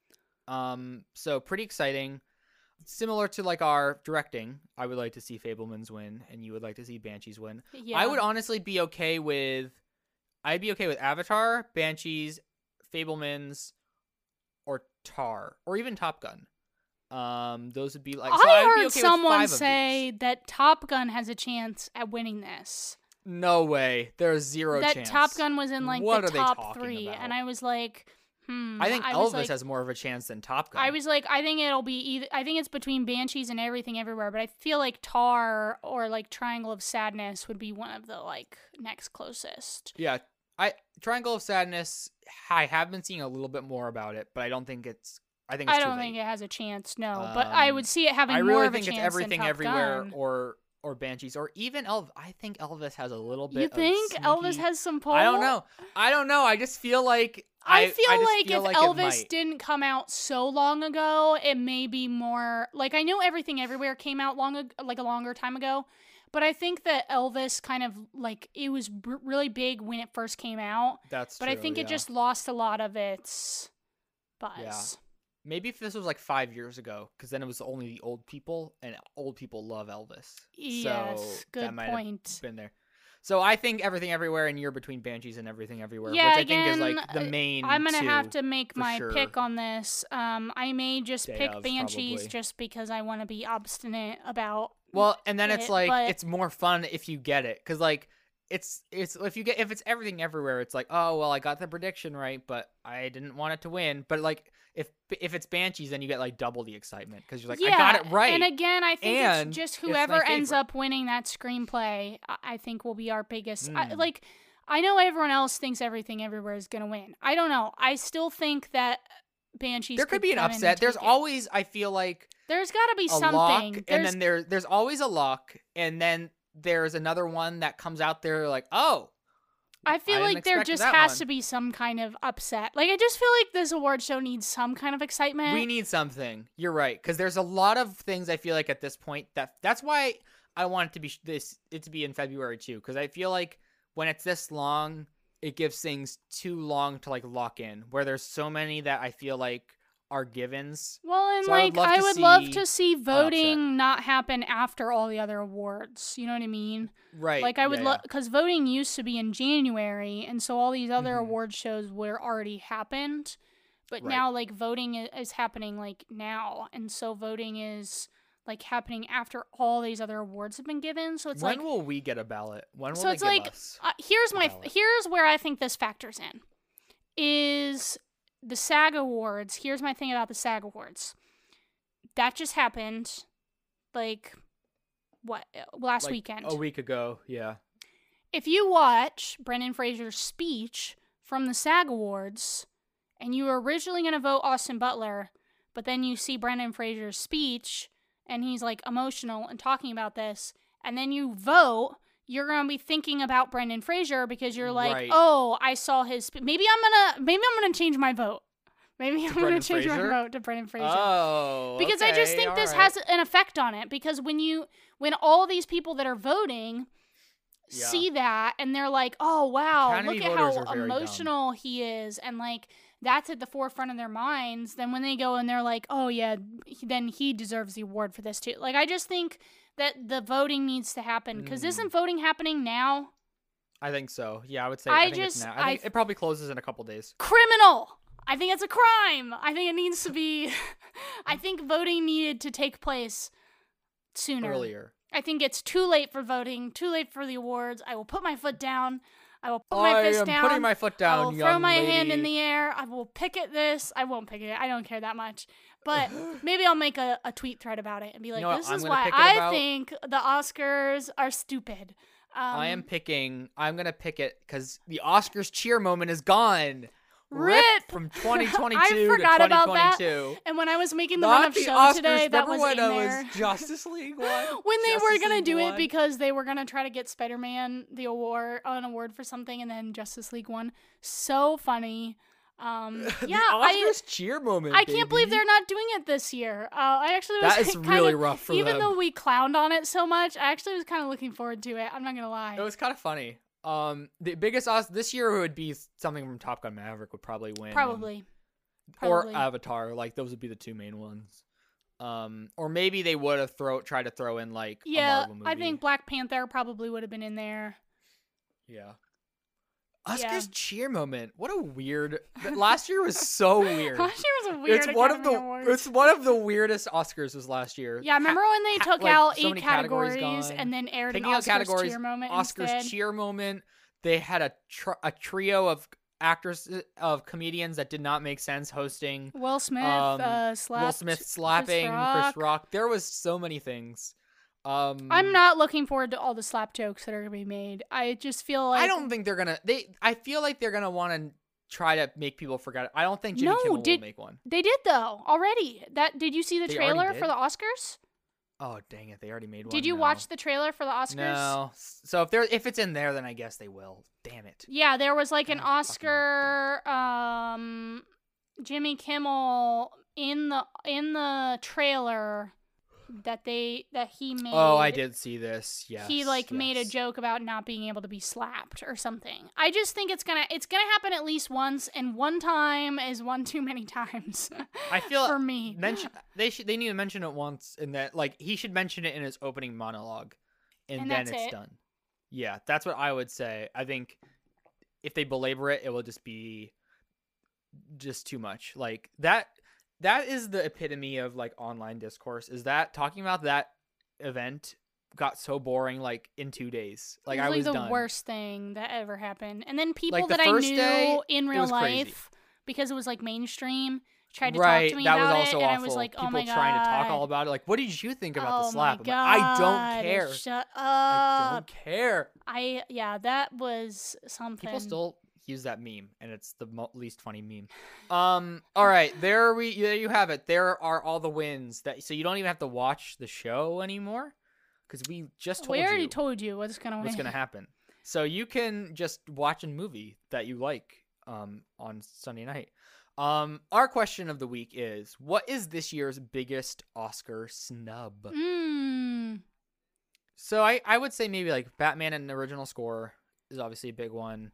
S1: Um, so pretty exciting. Similar to like our directing, I would like to see Fablemans win, and you would like to see Banshees win.
S2: Yeah.
S1: I would honestly be okay with, I'd be okay with Avatar, Banshees, Fablemans, or Tar, or even Top Gun. Um, those would be like. So
S2: I
S1: I'd be
S2: heard
S1: okay
S2: someone
S1: with five of
S2: say
S1: these.
S2: that Top Gun has a chance at winning this.
S1: No way. There's zero
S2: that
S1: chance.
S2: Top Gun was in like
S1: What
S2: the
S1: are they
S2: top
S1: talking
S2: three,
S1: about?
S2: and I was like, hmm.
S1: I think
S2: was
S1: Elvis
S2: like,
S1: has more of a chance than Top Gun.
S2: I was like, I think it'll be either. I think it's between Banshees and Everything Everywhere, but I feel like Tar or like Triangle of Sadness would be one of the like next closest.
S1: Yeah, I Triangle of Sadness. I have been seeing a little bit more about it, but I don't think it's. I think it's
S2: I
S1: too
S2: don't
S1: late.
S2: think it has a chance. No, but I
S1: Um,
S2: would see it having
S1: I
S2: more
S1: really
S2: of a
S1: think
S2: chance
S1: it's Everything
S2: than Top
S1: Everywhere
S2: Gun.
S1: or or Banshees or even Elvis. I think Elvis has a little bit.
S2: You
S1: of
S2: think Elvis
S1: sneaky-
S2: has some pull?
S1: I don't know. I don't know. I just feel like
S2: I,
S1: I,
S2: feel
S1: I just
S2: like
S1: feel
S2: if
S1: like it
S2: Elvis
S1: might.
S2: didn't come out so long ago, it may be more like I know Everything Everywhere came out long ag- like a longer time ago, but I think that Elvis kind of like it was b- really big when it first came out,
S1: That's
S2: but I
S1: true,
S2: think
S1: yeah.
S2: it just lost a lot of its buzz.
S1: Yeah. Maybe if this was like five years ago, because then it was only the old people, and old people love Elvis.
S2: Yes,
S1: so
S2: good
S1: that might
S2: point.
S1: have been there. So I think Everything Everywhere, and you're between Banshees and Everything Everywhere,
S2: Yeah,
S1: which I
S2: again,
S1: think is like the
S2: uh,
S1: main.
S2: I'm gonna
S1: two
S2: have to make
S1: for
S2: my
S1: sure.
S2: pick on this. Um, I may just
S1: Day
S2: pick
S1: of,
S2: Banshees
S1: probably.
S2: just because I want to be obstinate about
S1: Well, and then it's
S2: it,
S1: like
S2: but-
S1: it's more fun if you get it, because like it's it's if you get if it's everything everywhere, it's like, oh well, I got the prediction right, but I didn't want it to win. But like if if it's Banshees, then you get like double the excitement because you're like,
S2: yeah,
S1: I got it right.
S2: And again, I think
S1: and
S2: it's just
S1: it's my
S2: whoever ends
S1: favorite.
S2: up winning that screenplay, I- I think will be our biggest. I,
S1: Mm.
S2: like, I know everyone else thinks Everything Everywhere is gonna win. I don't know. I still think that Banshees.
S1: There could be an
S2: come in and
S1: upset. There's
S2: take it.
S1: always, I feel like,
S2: There's got to be
S1: a
S2: something.
S1: lock,
S2: There's,
S1: and then there there's always a lock, and then there's another one that comes out there like, oh.
S2: I feel
S1: I didn't
S2: like there
S1: expect
S2: just
S1: that
S2: has
S1: one.
S2: to be some kind of upset. Like, I just feel like this award show needs some kind of excitement.
S1: We need something. You're right, because there's a lot of things I feel like at this point that that's why I want it to be sh- this it to be in February too, because I feel like when it's this long, it gives things too long to like lock in. Where there's so many that I feel like are givens.
S2: Well, and
S1: So I
S2: like
S1: would love
S2: I
S1: to
S2: would love
S1: see
S2: to see
S1: upset.
S2: voting not happen after all the other awards. You know what I mean?
S1: Right.
S2: Like I would
S1: yeah,
S2: love because voting used to be in January, and so all these other
S1: Mhm.
S2: award shows were already happened. But
S1: Right.
S2: now, like voting i- is happening like now, and so voting is like happening after all these other awards have been given. So it's
S1: when
S2: like
S1: will we get a ballot? When will
S2: so
S1: they
S2: it's
S1: give
S2: like
S1: us?
S2: uh, here's my
S1: ballot?
S2: here's where I think this factors in is the SAG Awards. Here's my thing about the SAG Awards. That just happened, like what last
S1: Like,
S2: weekend.
S1: A week ago, yeah.
S2: If you watch Brendan Fraser's speech from the SAG Awards, and you were originally going to vote Austin Butler, but then you see Brendan Fraser's speech, and he's like emotional and talking about this, and then you vote, you're going to be thinking about Brendan Fraser because you're like,
S1: Right.
S2: oh, I saw his. Spe- maybe I'm gonna, maybe I'm gonna change my vote. Maybe I'm gonna
S1: Brendan
S2: change
S1: Fraser?
S2: my vote to Brendan Fraser.
S1: Oh,
S2: Because I just
S1: okay,
S2: think
S1: all
S2: this
S1: right.
S2: has an effect on it. Because when you, when all these people that are voting
S1: Yeah.
S2: see that and they're like, oh wow,
S1: Academy
S2: look at
S1: voters
S2: how
S1: are very dumb.
S2: emotional he is, and like that's at the forefront of their minds. Then when they go and they're like, oh yeah, he- then he deserves the award for this too. Like I just think that the voting needs to happen because
S1: Mm.
S2: isn't voting happening now?
S1: I think so. Yeah, I would say.
S2: I
S1: I, think
S2: just-
S1: it's now. I think
S2: I-
S1: it probably closes in a couple days.
S2: Criminal. I think it's a crime. I think it needs to be. I think voting needed to take place sooner.
S1: Earlier.
S2: I think it's too late for voting, too late for the awards. I will put my foot down. I will put
S1: I
S2: my fist
S1: am
S2: down.
S1: putting my foot down,
S2: I will
S1: young
S2: throw my
S1: lady.
S2: hand in the air. I will picket this. I won't picket it. I don't care that much. But maybe I'll make a, a tweet thread about it and be like,
S1: know what
S2: this
S1: I'm
S2: is
S1: gonna
S2: why
S1: pick it
S2: I
S1: about?
S2: think the Oscars are stupid. Um,
S1: I am picking. I'm gonna pick it because the Oscars cheer moment is gone.
S2: Rip!
S1: from twenty twenty-two
S2: I
S1: to
S2: forgot about that.
S1: twenty twenty-two.
S2: And when I was making the
S1: Not
S2: run of
S1: the
S2: show
S1: Oscars.
S2: today, that
S1: Remember
S2: was
S1: when
S2: in
S1: it
S2: there.
S1: was Justice League one?
S2: when they were
S1: Justice
S2: gonna
S1: League
S2: do
S1: one?
S2: it because they were gonna try to get Spider-Man the award, an award for something, and then Justice League won. So funny. Um, yeah,
S1: the
S2: I
S1: Oscars cheer moment.
S2: I can't believe
S1: baby.
S2: they're not doing it this year. Uh, I actually was
S1: That is
S2: kind
S1: really
S2: of,
S1: rough for
S2: even
S1: them.
S2: though we clowned on it so much. I actually was kind of looking forward to it. I'm not gonna lie.
S1: It was kind of funny. Um, the biggest Os this year would be something from Top Gun Maverick would probably win.
S2: Probably.
S1: Or
S2: Probably.
S1: Avatar, like those would be the two main ones. Um, or maybe they would have throw tried to throw in like a
S2: Yeah,
S1: Marvel movie.
S2: I think Black Panther probably would have been in there.
S1: Yeah. Oscars
S2: Yeah.
S1: cheer moment. What a weird. th- Last year was so weird.
S2: Last year was a weird
S1: It's one of
S2: Academy
S1: the
S2: Awards.
S1: it's one of the weirdest Oscars was last year.
S2: Yeah, remember when they
S1: ha-
S2: took
S1: like,
S2: out
S1: so
S2: eight
S1: many categories
S2: categories,
S1: gone.
S2: and then aired
S1: Taking
S2: an
S1: out
S2: Oscars
S1: categories,
S2: cheer moment
S1: Oscars
S2: instead?
S1: cheer moment. They had a tr- a trio of actors of comedians that did not make sense hosting.
S2: Will Smith,
S1: Um,
S2: uh, slapped
S1: Will Smith slapping
S2: Rock.
S1: Chris Rock. There was so many things. Um,
S2: I'm not looking forward to all the slap jokes that are gonna be made. I just feel like
S1: I don't think they're gonna. They. I feel like they're gonna want to try to make people forget it. I don't think Jimmy
S2: No,
S1: Kimmel
S2: did-
S1: will make one.
S2: they did though already. That did you see the
S1: They already
S2: trailer
S1: did?
S2: for the Oscars?
S1: Oh dang it! They already made one.
S2: Did you
S1: No.
S2: watch the trailer for the Oscars?
S1: No. So if there, if it's in there, then I guess they will. Damn it.
S2: Yeah, there was like an
S1: God, fucking
S2: Oscar um Jimmy Kimmel in the in the trailer that they that he made.
S1: Oh, I did see this. Yes.
S2: he like made a
S1: yes.
S2: joke about not being able to be slapped or something. I just think it's gonna it's gonna happen at least once, and one time is one too many times.
S1: I feel
S2: for me.
S1: mention they should they need to mention it once, and that like he should mention it in his opening monologue, and,
S2: And
S1: then
S2: that's
S1: it's
S2: it.
S1: done. Yeah, that's what I would say. I think if they belabor it, it will just be just too much. Like that that is the epitome of like online discourse. Is that talking about that event got so boring like in two days. Like
S2: it was
S1: I
S2: like
S1: was
S2: the
S1: done.
S2: worst thing that ever happened. And then people
S1: Like, the
S2: that I
S1: first
S2: knew
S1: day,
S2: in
S1: it
S2: real
S1: was crazy.
S2: life, because it was like mainstream, tried to
S1: right,
S2: talk to me
S1: that
S2: about
S1: was also
S2: it, and
S1: awful.
S2: I was like,
S1: People
S2: oh my god,
S1: trying to talk all about it. Like, what did you think about
S2: oh
S1: the slap?
S2: My
S1: I'm
S2: god,
S1: like, I don't care.
S2: Shut up.
S1: I don't care.
S2: I yeah, that was something.
S1: People still use that meme, and it's the mo- least funny meme. Um. All right, there we there you have it. There are all the wins that so you don't even have to watch the show anymore because we just told
S2: we already
S1: you
S2: told you what's gonna
S1: what's
S2: win.
S1: gonna happen. So you can just watch a movie that you like um on Sunday night. Um, our question of the week is: what is this year's biggest Oscar snub?
S2: Mm.
S1: So I I would say maybe like Batman and original score is obviously a big one.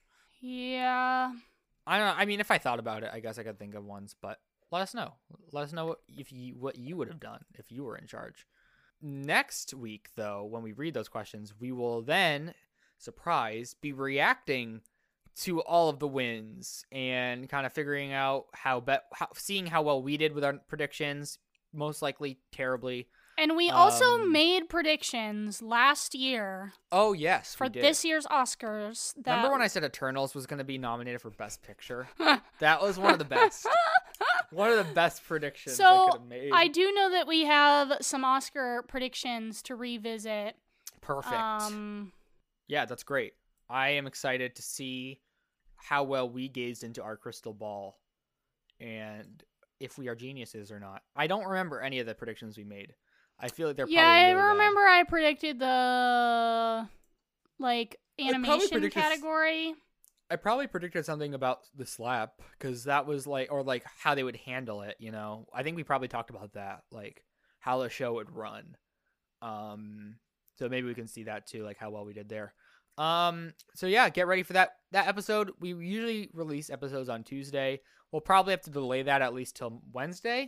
S2: Yeah.
S1: I don't know. I mean, if I thought about it, I guess I could think of ones, but let us know. Let us know what, if you what you would have done if you were in charge. Next week, though, when we read those questions, we will then, surprise, be reacting to all of the wins and kind of figuring out how, be- how seeing how well we did with our predictions, most likely terribly.
S2: And we also
S1: Um,
S2: made predictions last year
S1: Oh, yes,
S2: for
S1: we did.
S2: this year's Oscars. That...
S1: Remember when I said Eternals was going to be nominated for Best Picture? That was one of the best. One of the best predictions I
S2: So
S1: could have made.
S2: I do know that we have some Oscar predictions to revisit.
S1: Perfect.
S2: Um,
S1: Yeah, that's great. I am excited to see how well we gazed into our crystal ball and if we are geniuses or not. I don't remember any of the predictions we made. I feel like they're
S2: yeah,
S1: probably
S2: I
S1: really bad.
S2: remember I predicted the like
S1: probably
S2: animation
S1: predicted s-
S2: category.
S1: I probably predicted something about the slap because that was like, or like how they would handle it, you know? I think we probably talked about that, like how the show would run. Um, so maybe we can see that too, like how well we did there. Um, so yeah, get ready for that, that episode. We usually release episodes on Tuesday. We'll probably have to delay that at least till Wednesday.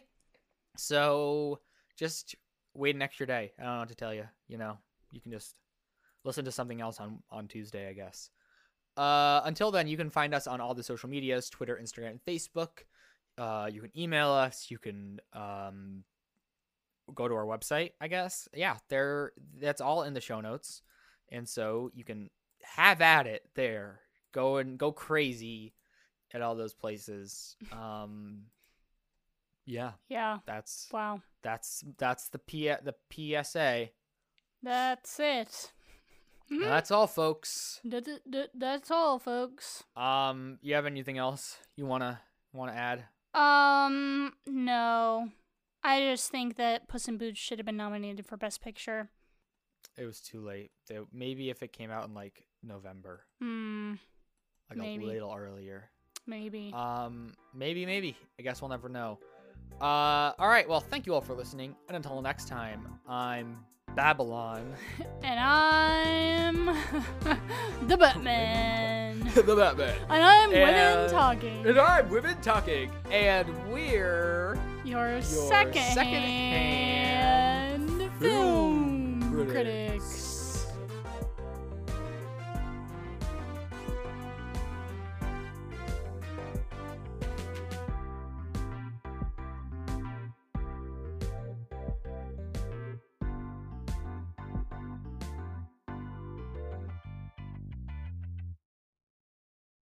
S1: So just wait an extra day. I don't know what to tell you. You know, you can just listen to something else on, on Tuesday, I guess. Uh, until then, you can find us on all the social medias, Twitter, Instagram, and Facebook. Uh, you can email us. You can um, go to our website, I guess. Yeah, there. That's all in the show notes. And so you can have at it there. Go and go crazy at all those places. Um, yeah,
S2: Yeah.
S1: that's
S2: Wow.
S1: that's that's the P the P S A.
S2: That's it.
S1: That's all, folks.
S2: That, that, that's all, folks.
S1: Um, you have anything else you wanna wanna add?
S2: Um, no. I just think that Puss in Boots should have been nominated for Best Picture.
S1: It was too late. They- Maybe if it came out in like November,
S2: Hmm.
S1: like
S2: Maybe.
S1: a little earlier.
S2: Maybe.
S1: Um, maybe, maybe. I guess we'll never know. Uh, all right. Well, thank you all for listening, and until next time, I'm Babylon,
S2: And I'm the Batman.
S1: the Batman,
S2: And I'm Women
S1: And-
S2: Talking.
S1: and I'm Women Talking, and we're
S2: Your,
S1: your
S2: second,
S1: second-hand
S2: hand film
S1: film
S2: critics.
S1: critics.